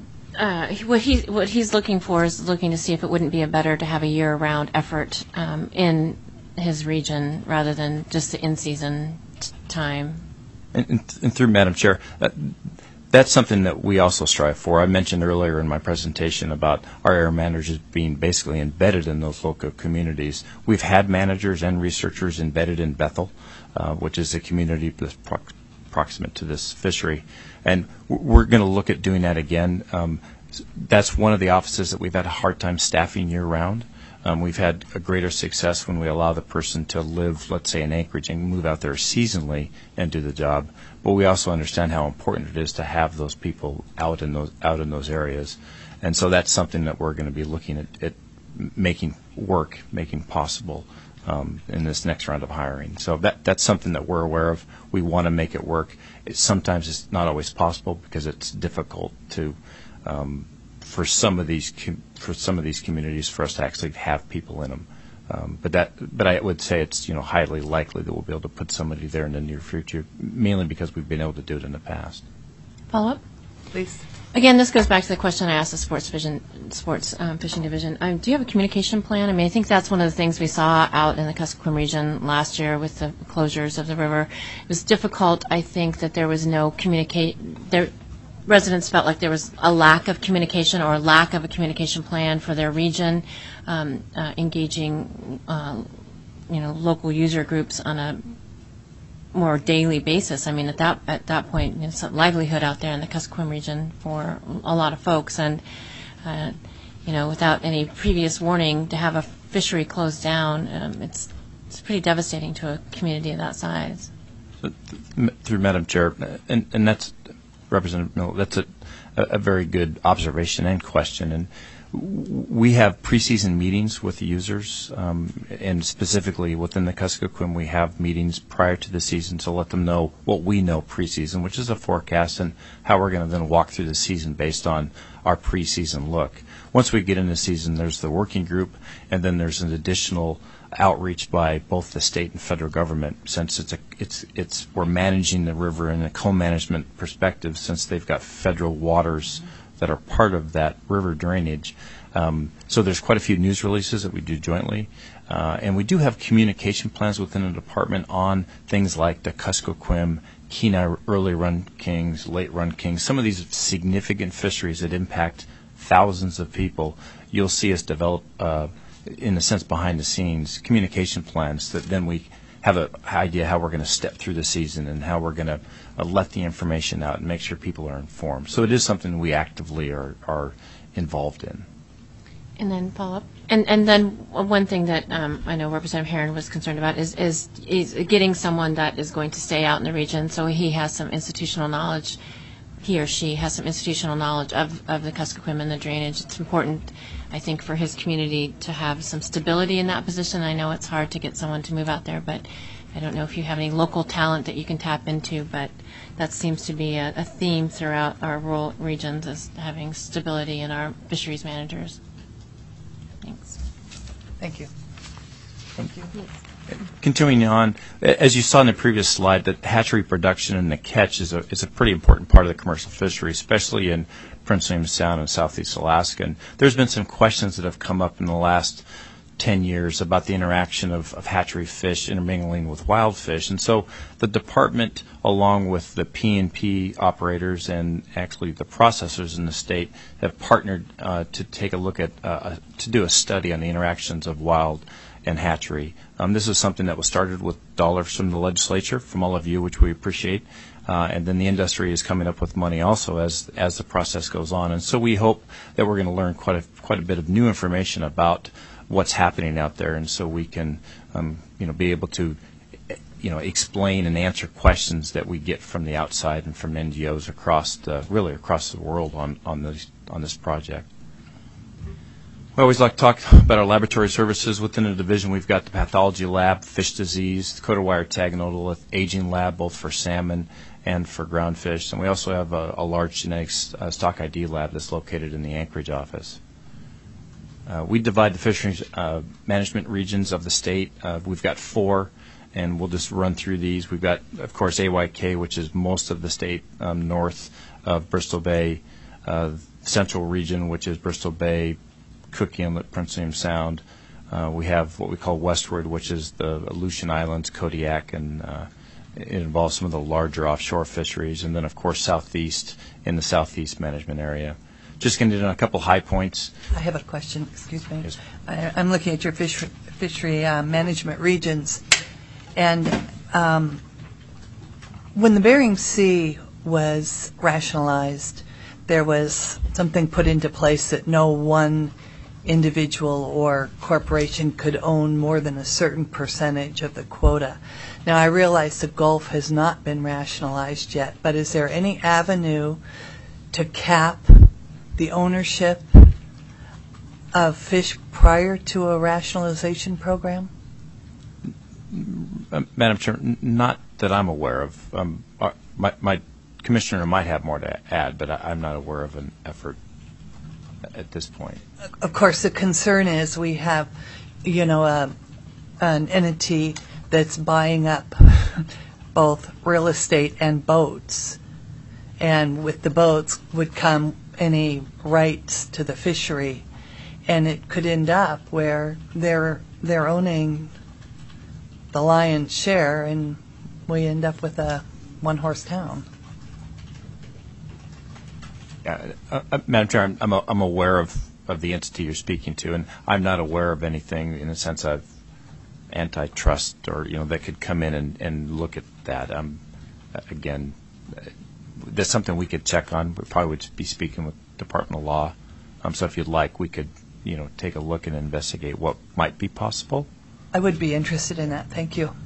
uh, what he what he's looking for is looking to see if it wouldn't be a better to have a year-round effort um, in his region rather than just the in-season t- time. And, and, and through Madam Chair, uh, that's something that we also strive for. I mentioned earlier in my presentation about our area managers being basically embedded in those local communities. We've had managers and researchers embedded in Bethel, uh, which is a community that's pro- proximate to this fishery. And we're going to look at doing that again. Um, that's one of the offices that we've had a hard time staffing year-round. Um, we've had a greater success when we allow the person to live, let's say, in Anchorage and move out there seasonally and do the job. But we also understand how important it is to have those people out in those out in those areas, and so that's something that we're going to be looking at, at making work, making possible um, in this next round of hiring. So that that's something that we're aware of. We want to make it work. It, sometimes it's not always possible because it's difficult to. Um, for some of these com- for some of these communities for us to actually have people in them. Um, but that but I would say it's you know highly likely that we'll be able to put somebody there in the near future, mainly because we've been able to do it in the past. Follow up? Please. Again, this goes back to the question I asked the sports vision, sports um, fishing division. Um, do you have a communication plan? I mean, I think that's one of the things we saw out in the Kuskokwim region last year with the closures of the river. It was difficult. I think that there was no communicate there. Residents felt like there was a lack of communication or a lack of a communication plan for their region, um, uh, engaging, uh, you know, local user groups on a more daily basis. I mean, at that at that point, it's a livelihood out there in the Kuskokwim region for a lot of folks, and uh, you know, without any previous warning, to have a fishery closed down, um, it's it's pretty devastating to a community of that size. So, th- through Madam Chair, and and that's. Representative Miller, that's a, a very good observation and question. And we have preseason meetings with the users, um, and specifically within the Kuskokwim, we have meetings prior to the season to let them know what we know preseason, which is a forecast, and how we're going to then walk through the season based on our preseason look. Once we get into the season, there's the working group, and then there's an additional outreach by both the state and federal government, since it's a it's it's we're managing the river in a co-management perspective, since they've got federal waters that are part of that river drainage. Um, so there's quite a few news releases that we do jointly, uh, and we do have communication plans within the department on things like the Kuskokwim, Kenai early run kings, late run kings, some of these significant fisheries that impact thousands of people. You'll see us develop, uh, in a sense, behind the scenes communication plans that then we have an idea how we're going to step through the season and how we're going to uh, let the information out and make sure people are informed. So it is something we actively are, are involved in. And then follow up. And and then one thing that um, I know Representative Herron was concerned about is, is is getting someone that is going to stay out in the region, so he has some institutional knowledge. He or she has some institutional knowledge of, of the Kuskokwim and the drainage. It's important, I think, for his community to have some stability in that position. I know it's hard to get someone to move out there, but I don't know if you have any local talent that you can tap into, but that seems to be a, a theme throughout our rural regions, is having stability in our fisheries managers. Thanks. Thank you. Thank you. Continuing on, as you saw in the previous slide, that hatchery production and the catch is a is a pretty important part of the commercial fishery, especially in Prince William Sound and Southeast Alaska. And there's been some questions that have come up in the last ten years about the interaction of, of hatchery fish intermingling with wild fish. And so the department, along with the P and P operators and actually the processors in the state, have partnered uh, to take a look at, uh, to do a study on the interactions of wild and hatchery. Um, this is something that was started with dollars from the legislature, from all of you, which we appreciate. Uh, and then the industry is coming up with money also as as the process goes on. And so we hope that we're going to learn quite a, quite a bit of new information about what's happening out there, and so we can um, you know, be able to you know, explain and answer questions that we get from the outside and from N G Os across the, really across the world on, on, this, on this project. We always like to talk about our laboratory services within the division. We've got the pathology lab, fish disease, the Coda-wire tag and otolith aging lab, both for salmon and for ground fish. And we also have a, a large genetics uh, stock I D lab that's located in the Anchorage office. Uh, we divide the fisheries uh, management regions of the state. Uh, we've got four, and we'll just run through these. We've got, of course, A Y K, which is most of the state um, north of Bristol Bay, uh, central region, which is Bristol Bay, Cook Inlet, Prince William Sound. Uh, we have what we call Westward, which is the Aleutian Islands, Kodiak, and uh, it involves some of the larger offshore fisheries. And then, of course, southeast in the southeast management area. Just going to do a couple high points. I have a question. Excuse me. Yes. I, I'm looking at your fish, fishery uh, management regions, and um, when the Bering Sea was rationalized, there was something put into place that no one individual or corporation could own more than a certain percentage of the quota. Now, I realize the Gulf has not been rationalized yet, but is there any avenue to cap the ownership of fish prior to a rationalization program? Uh, Madam Chair, n- not that I'm aware of. Um, uh, my, my commissioner might have more to add, but I, I'm not aware of an effort at this point. Of course, the concern is we have, you know, a, an entity that's buying up both real estate and boats. And with the boats would come any rights to the fishery. And it could end up where they're, they're owning the lion's share, and we end up with a one-horse town. Yeah, uh, uh, Madam Chair, I'm, I'm, a, I'm aware of, of the entity you're speaking to, and I'm not aware of anything in the sense of antitrust or, you know, that could come in and, and look at that. Um, again, uh, that's something we could check on. We probably would be speaking with Department of Law. Um, so if you'd like, we could, you know, take a look and investigate what might be possible. I would be interested in that. Thank you.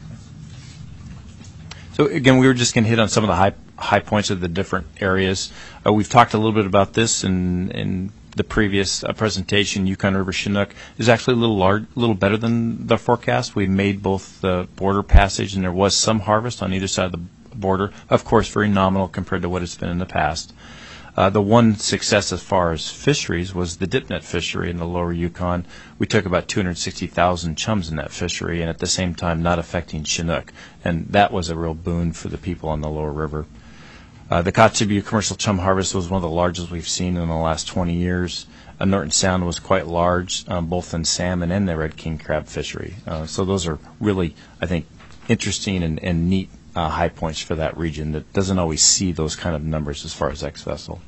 So again, we were just going to hit on some of the high high points of the different areas. Uh, we've talked a little bit about this in, in the previous uh, presentation, Yukon River Chinook, is actually a little large, little better than the forecast. We made both the border passage, and there was some harvest on either side of the border. Of course, very nominal compared to what it's been in the past. Uh, the one success as far as fisheries was the dip net fishery in the lower Yukon. We took about two hundred sixty thousand chums in that fishery, and at the same time not affecting Chinook. And that was a real boon for the people on the lower river. Uh, the Kotzebue commercial chum harvest was one of the largest we've seen in the last twenty years. Uh, Norton Sound was quite large, um, both in salmon and the red king crab fishery. Uh, so those are really, I think, interesting and, and neat uh, high points for that region that doesn't always see those kind of numbers as far as ex-vessel.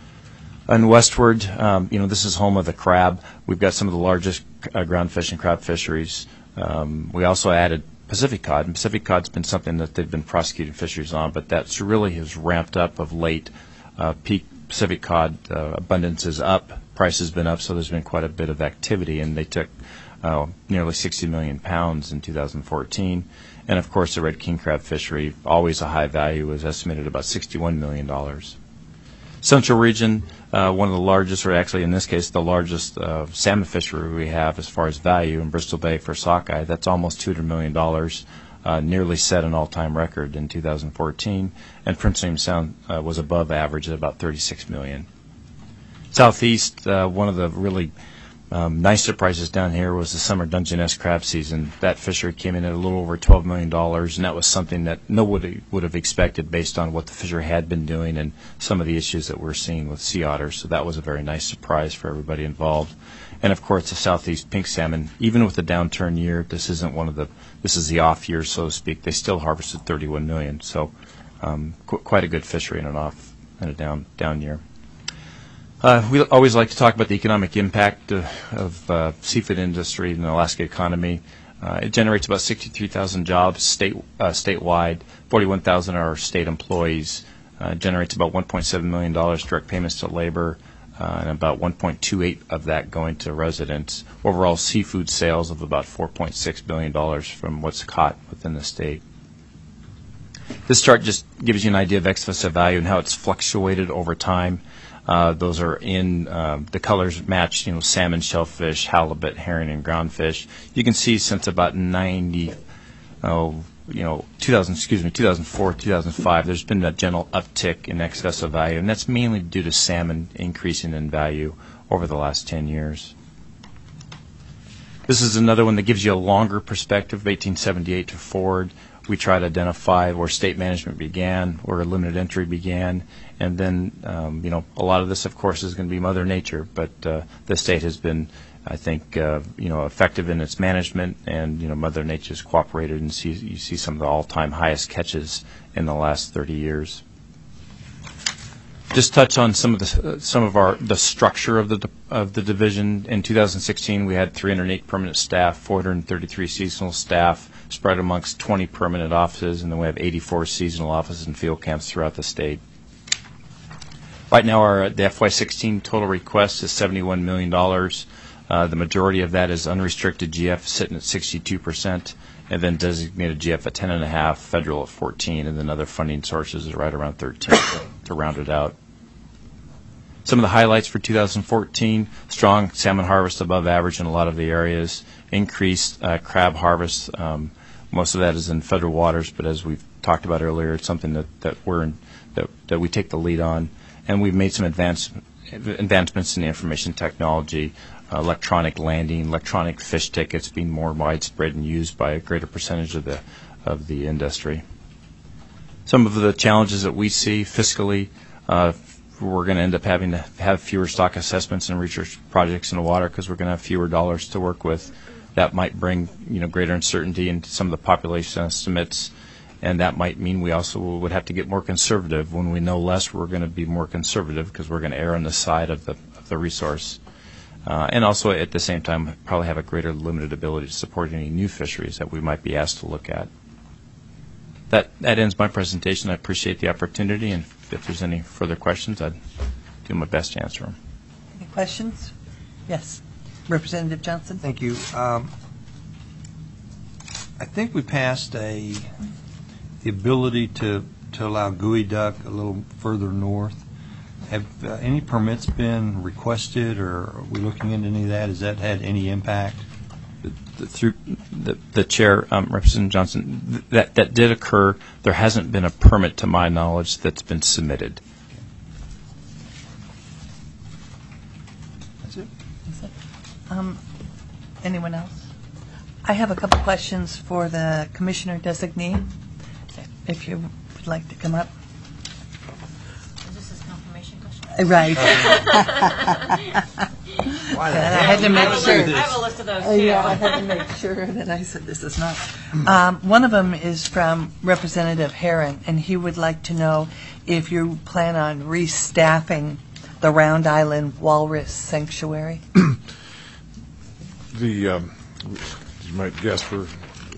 And westward, um, you know, this is home of the crab. We've got some of the largest uh, ground fish and crab fisheries. Um, we also added Pacific cod, and Pacific cod's been something that they've been prosecuting fisheries on, but that's really has ramped up of late. Uh, peak Pacific cod uh, abundance is up, price has been up, so there's been quite a bit of activity, and they took uh, nearly sixty million pounds in two thousand fourteen. And of course, the red king crab fishery, always a high value, was estimated at about sixty-one million dollars. Central region, uh, one of the largest, or actually in this case, the largest uh, salmon fishery we have as far as value in Bristol Bay for sockeye. That's almost two hundred million dollars, uh, nearly set an all-time record in two thousand fourteen. And Prince William Sound uh, was above average at about thirty-six million dollars. Southeast, uh, one of the really um, nice surprises down here was the summer Dungeness crab season. That fishery came in at a little over twelve million dollars, and that was something that nobody would have expected based on what the fishery had been doing and some of the issues that we're seeing with sea otters. So that was a very nice surprise for everybody involved. And of course, the Southeast pink salmon, even with the downturn year, this isn't one of the, this is the off year, so to speak. They still harvested thirty-one million. So um, qu- quite a good fishery in an off, in a down, down year. Uh, we always like to talk about the economic impact uh, of uh, seafood industry in the Alaska economy. Uh, it generates about sixty-three thousand jobs state uh, statewide. forty-one thousand are state employees. Uh, generates about one point seven million dollars direct payments to labor, uh, and about one point two eight of that going to residents. Overall seafood sales of about four point six billion dollars from what's caught within the state. This chart just gives you an idea of ex-vessel value and how it's fluctuated over time. Uh, those are in uh, the colors match, you know, salmon, shellfish, halibut, herring, and groundfish. You can see since about ninety, oh, you know, two thousand, excuse me, two thousand four, two thousand five, there's been a general uptick in ex-vessel value, and that's mainly due to salmon increasing in value over the last ten years. This is another one that gives you a longer perspective, eighteen seventy-eight to forward. We try to identify where state management began, where limited entry began, and then, um, you know, a lot of this, of course, is going to be Mother Nature, but uh, the state has been, I think, uh, you know, effective in its management, and, you know, Mother Nature's cooperated, and see, you see some of the all-time highest catches in the last thirty years. Just touch on some of the uh, some of our the structure of the of the division. In two thousand sixteen, we had three hundred eight permanent staff, four hundred thirty-three seasonal staff, spread amongst twenty permanent offices, and then we have eighty-four seasonal offices and field camps throughout the state. Right now, our the F Y sixteen total request is seventy-one million dollars. Uh, the majority of that is unrestricted G F, sitting at sixty-two percent, and then designated G F at ten and a half, federal at fourteen, and then other funding sources is right around thirteen to, to round it out. Some of the highlights for two thousand fourteen: strong salmon harvest above average in a lot of the areas, increased uh, crab harvest. Um, most of that is in federal waters, but as we've talked about earlier, it's something that that we're in, that that we take the lead on, and we've made some advance, advancements in information technology. Uh, electronic landing, electronic fish tickets being more widespread and used by a greater percentage of the of the industry. Some of the challenges that we see fiscally, uh, we're going to end up having to have fewer stock assessments and research projects in the water because we're going to have fewer dollars to work with. That might bring, you know, greater uncertainty into some of the population estimates, and that might mean we also would have to get more conservative. When we know less, we're going to be more conservative because we're going to err on the side of the of the resource. Uh, and also, at the same time, probably have a greater limited ability to support any new fisheries that we might be asked to look at. That that ends my presentation. I appreciate the opportunity, and if there's any further questions, I'd do my best to answer them. Any questions? Yes. Representative Johnson? Thank you. Um, I think we passed a the ability to, to allow gooey duck a little further north. have uh, any permits been requested, or are we looking into any of that? Has that had any impact? The- Through the, the chair, um, Representative Johnson, th- that, that did occur. There hasn't been a permit, to my knowledge, that's been submitted. That's it. Um, Anyone else? I have a couple questions for the Commissioner designee, if you would like to come up. Is this his confirmation question? Right. Why the And I heck had to do make you do sure. I this? have a list of those, Uh, too. Yeah, I had to make sure that I said this is not. Um, One of them is from Representative Herron, and he would like to know if you plan on restaffing the Round Island Walrus Sanctuary. The, um, as you might guess, we're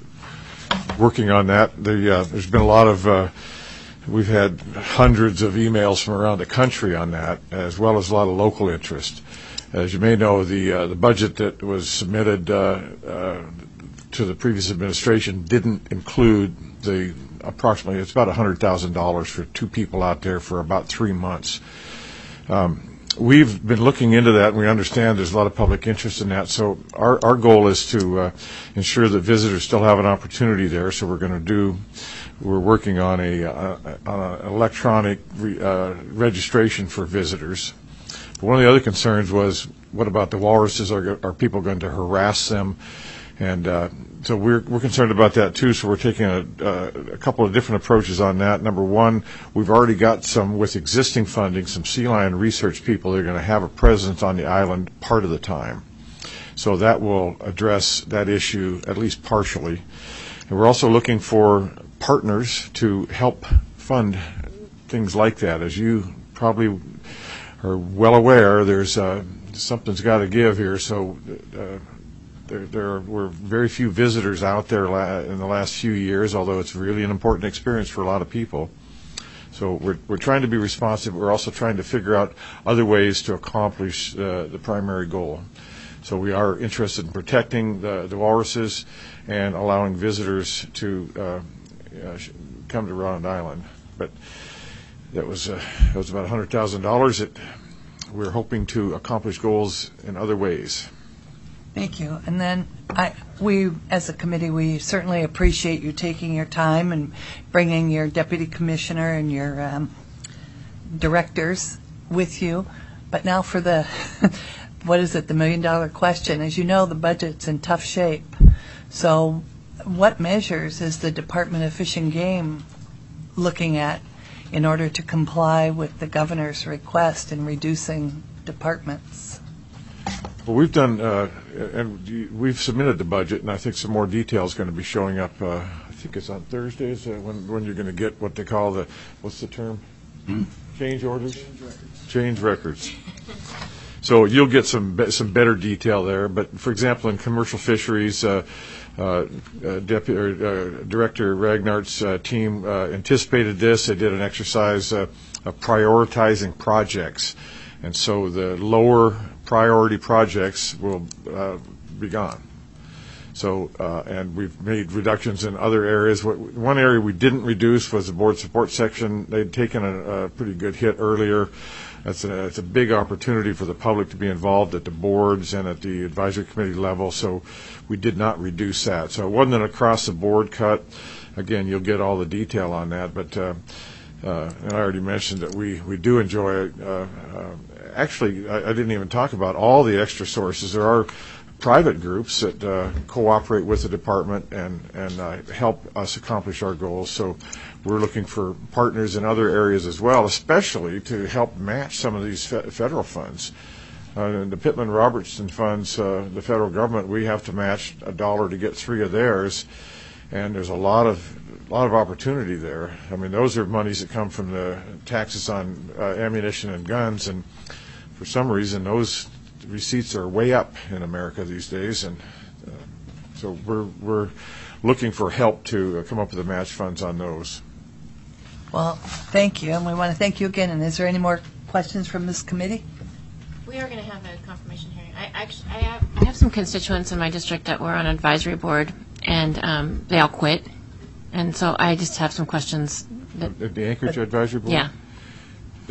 working on that. The, uh, there's been a lot of, uh, we've had hundreds of emails from around the country on that, as well as a lot of local interest. As you may know, the, uh, the budget that was submitted uh, uh, to the previous administration didn't include the approximately, it's about one hundred thousand dollars for two people out there for about three months. Um, We've been looking into that, and we understand there's a lot of public interest in that. So our, our goal is to uh, ensure that visitors still have an opportunity there. So we're going to do, we're working on a, uh, on an electronic re, uh, registration for visitors. But one of the other concerns was, what about the walruses? Are, are people going to harass them? And uh, so we're we're concerned about that too. So we're taking a, uh, a couple of different approaches on that. Number one, we've already got some with existing funding, some sea lion research people that are going to have a presence on the island part of the time. So that will address that issue at least partially. And we're also looking for partners to help fund things like that. As you probably are well aware, there's uh, something's got to give here. So. Uh, There, there were very few visitors out there la- in the last few years, although it's really an important experience for a lot of people. So we're we're trying to be responsive. We're also trying to figure out other ways to accomplish uh, the primary goal. So we are interested in protecting the, the walruses and allowing visitors to uh, uh, come to Round Island. But that was uh, that was about one hundred thousand dollars. It we're hoping to accomplish goals in other ways. Thank you. And then I, we, as a committee, we certainly appreciate you taking your time and bringing your deputy commissioner and your um, directors with you. But now for the, what is it, the million dollar question. As you know, the budget's in tough shape. So what measures is the Department of Fish and Game looking at in order to comply with the governor's request in reducing departments? Well, we've done, uh, and we've submitted the budget, and I think some more detail is going to be showing up. Uh, I think it's on Thursdays uh, when when you're going to get what they call the, what's the term? Mm-hmm. Change orders? Change records. Change records. So you'll get some be- some better detail there. But for example, in commercial fisheries, uh, uh, uh, Deputy uh, Director Ragnart's uh, team uh, anticipated this. They did an exercise uh, of prioritizing projects, and so the lower priority projects will uh, be gone. So, uh, and we've made reductions in other areas. What, one area we didn't reduce was the board support section. They'd taken a, a pretty good hit earlier. That's a, it's a big opportunity for the public to be involved at the boards and at the advisory committee level, so we did not reduce that. So it wasn't an across-the-board cut. Again, you'll get all the detail on that, but uh, uh, and I already mentioned that we, we do enjoy it. Uh, uh, actually, I, I didn't even talk about all the extra sources. There are private groups that uh, cooperate with the department and, and uh, help us accomplish our goals. So we're looking for partners in other areas as well, especially to help match some of these fe- federal funds. Uh, in the Pittman-Robertson funds, uh, the federal government, we have to match a dollar to get three of theirs, and there's a lot of a lot of opportunity there. I mean, those are monies that come from the taxes on uh, ammunition and guns, and for some reason, those receipts are way up in America these days, and uh, so we're we're looking for help to uh, come up with the match funds on those. Well, thank you, and we want to thank you again. And is there any more questions from this committee? We are going to have a confirmation hearing. I actually, I have, I have some constituents in my district that were on an advisory board, and um, they all quit. And so I just have some questions. That, At the Anchorage Advisory Board? Yeah.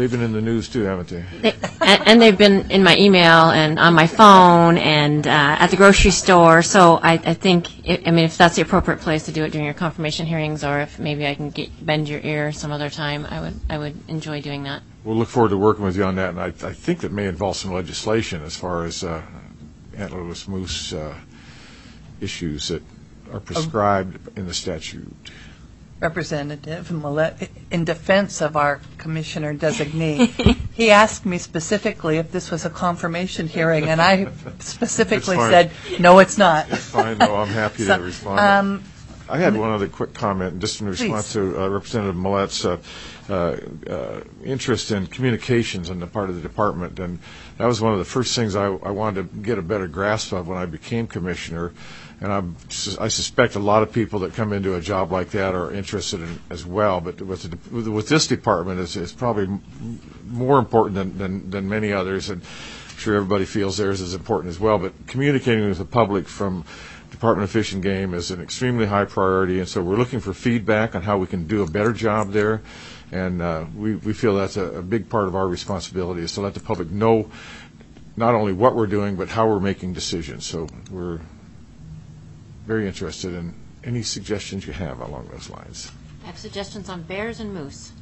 They've been in the news too, haven't they? They, and, and they've been in my email and on my phone and uh, at the grocery store. So I, I think, it, I mean, if that's the appropriate place to do it during your confirmation hearings, or if maybe I can get, bend your ear some other time, I would I would enjoy doing that. We'll look forward to working with you on that, and I, I think that may involve some legislation as far as uh, antlerless moose uh, issues that are prescribed in the statute. Representative Millette, in defense of our commissioner designee, he asked me specifically if this was a confirmation hearing, and I specifically That's fine. said, no, it's not. That's fine, no, I'm happy So, to respond. um, I had one other quick comment, just in response Please. to uh, Representative Millette's uh, uh, uh, interest in communications on the part of the department, and that was one of the first things I, I wanted to get a better grasp of when I became commissioner. And I'm, I suspect a lot of people that come into a job like that are interested in as well. But with, the, with, with this department, it's, it's probably m- more important than, than, than many others. And I'm sure everybody feels theirs is important as well. But communicating with the public from Department of Fish and Game is an extremely high priority. And so we're looking for feedback on how we can do a better job there. And uh, we, we feel that's a, a big part of our responsibility, is to let the public know not only what we're doing, but how we're making decisions. So we're very interested in any suggestions you have along those lines. I have suggestions on bears and moose.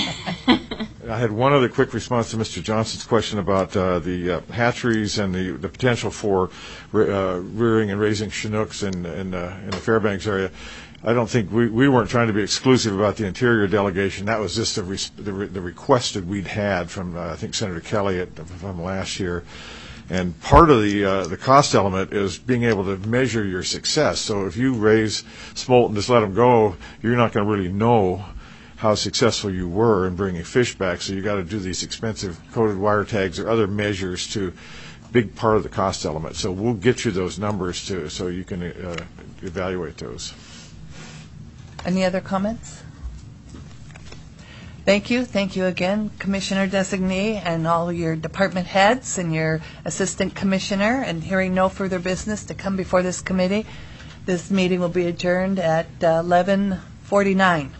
I had one other quick response to Mister Johnson's question about uh, the uh, hatcheries and the, the potential for uh, rearing and raising Chinooks in, in, uh, in the Fairbanks area. I don't think we, we weren't trying to be exclusive about the Interior delegation. That was just the, re, the, re, the request that we'd had from, uh, I think, Senator Kelly at, from last year. And part of the uh, the cost element is being able to measure your success. So if you raise smolt and just let them go, you're not going to really know how successful you were in bringing fish back. So you got to do these expensive coated wire tags or other measures to big part of the cost element. So we'll get you those numbers too, so you can uh, evaluate those. Any other comments? Thank you. Thank you again, Commissioner Designee, and all your department heads and your assistant commissioner. And hearing no further business to come before this committee, this meeting will be adjourned at uh, eleven forty-nine.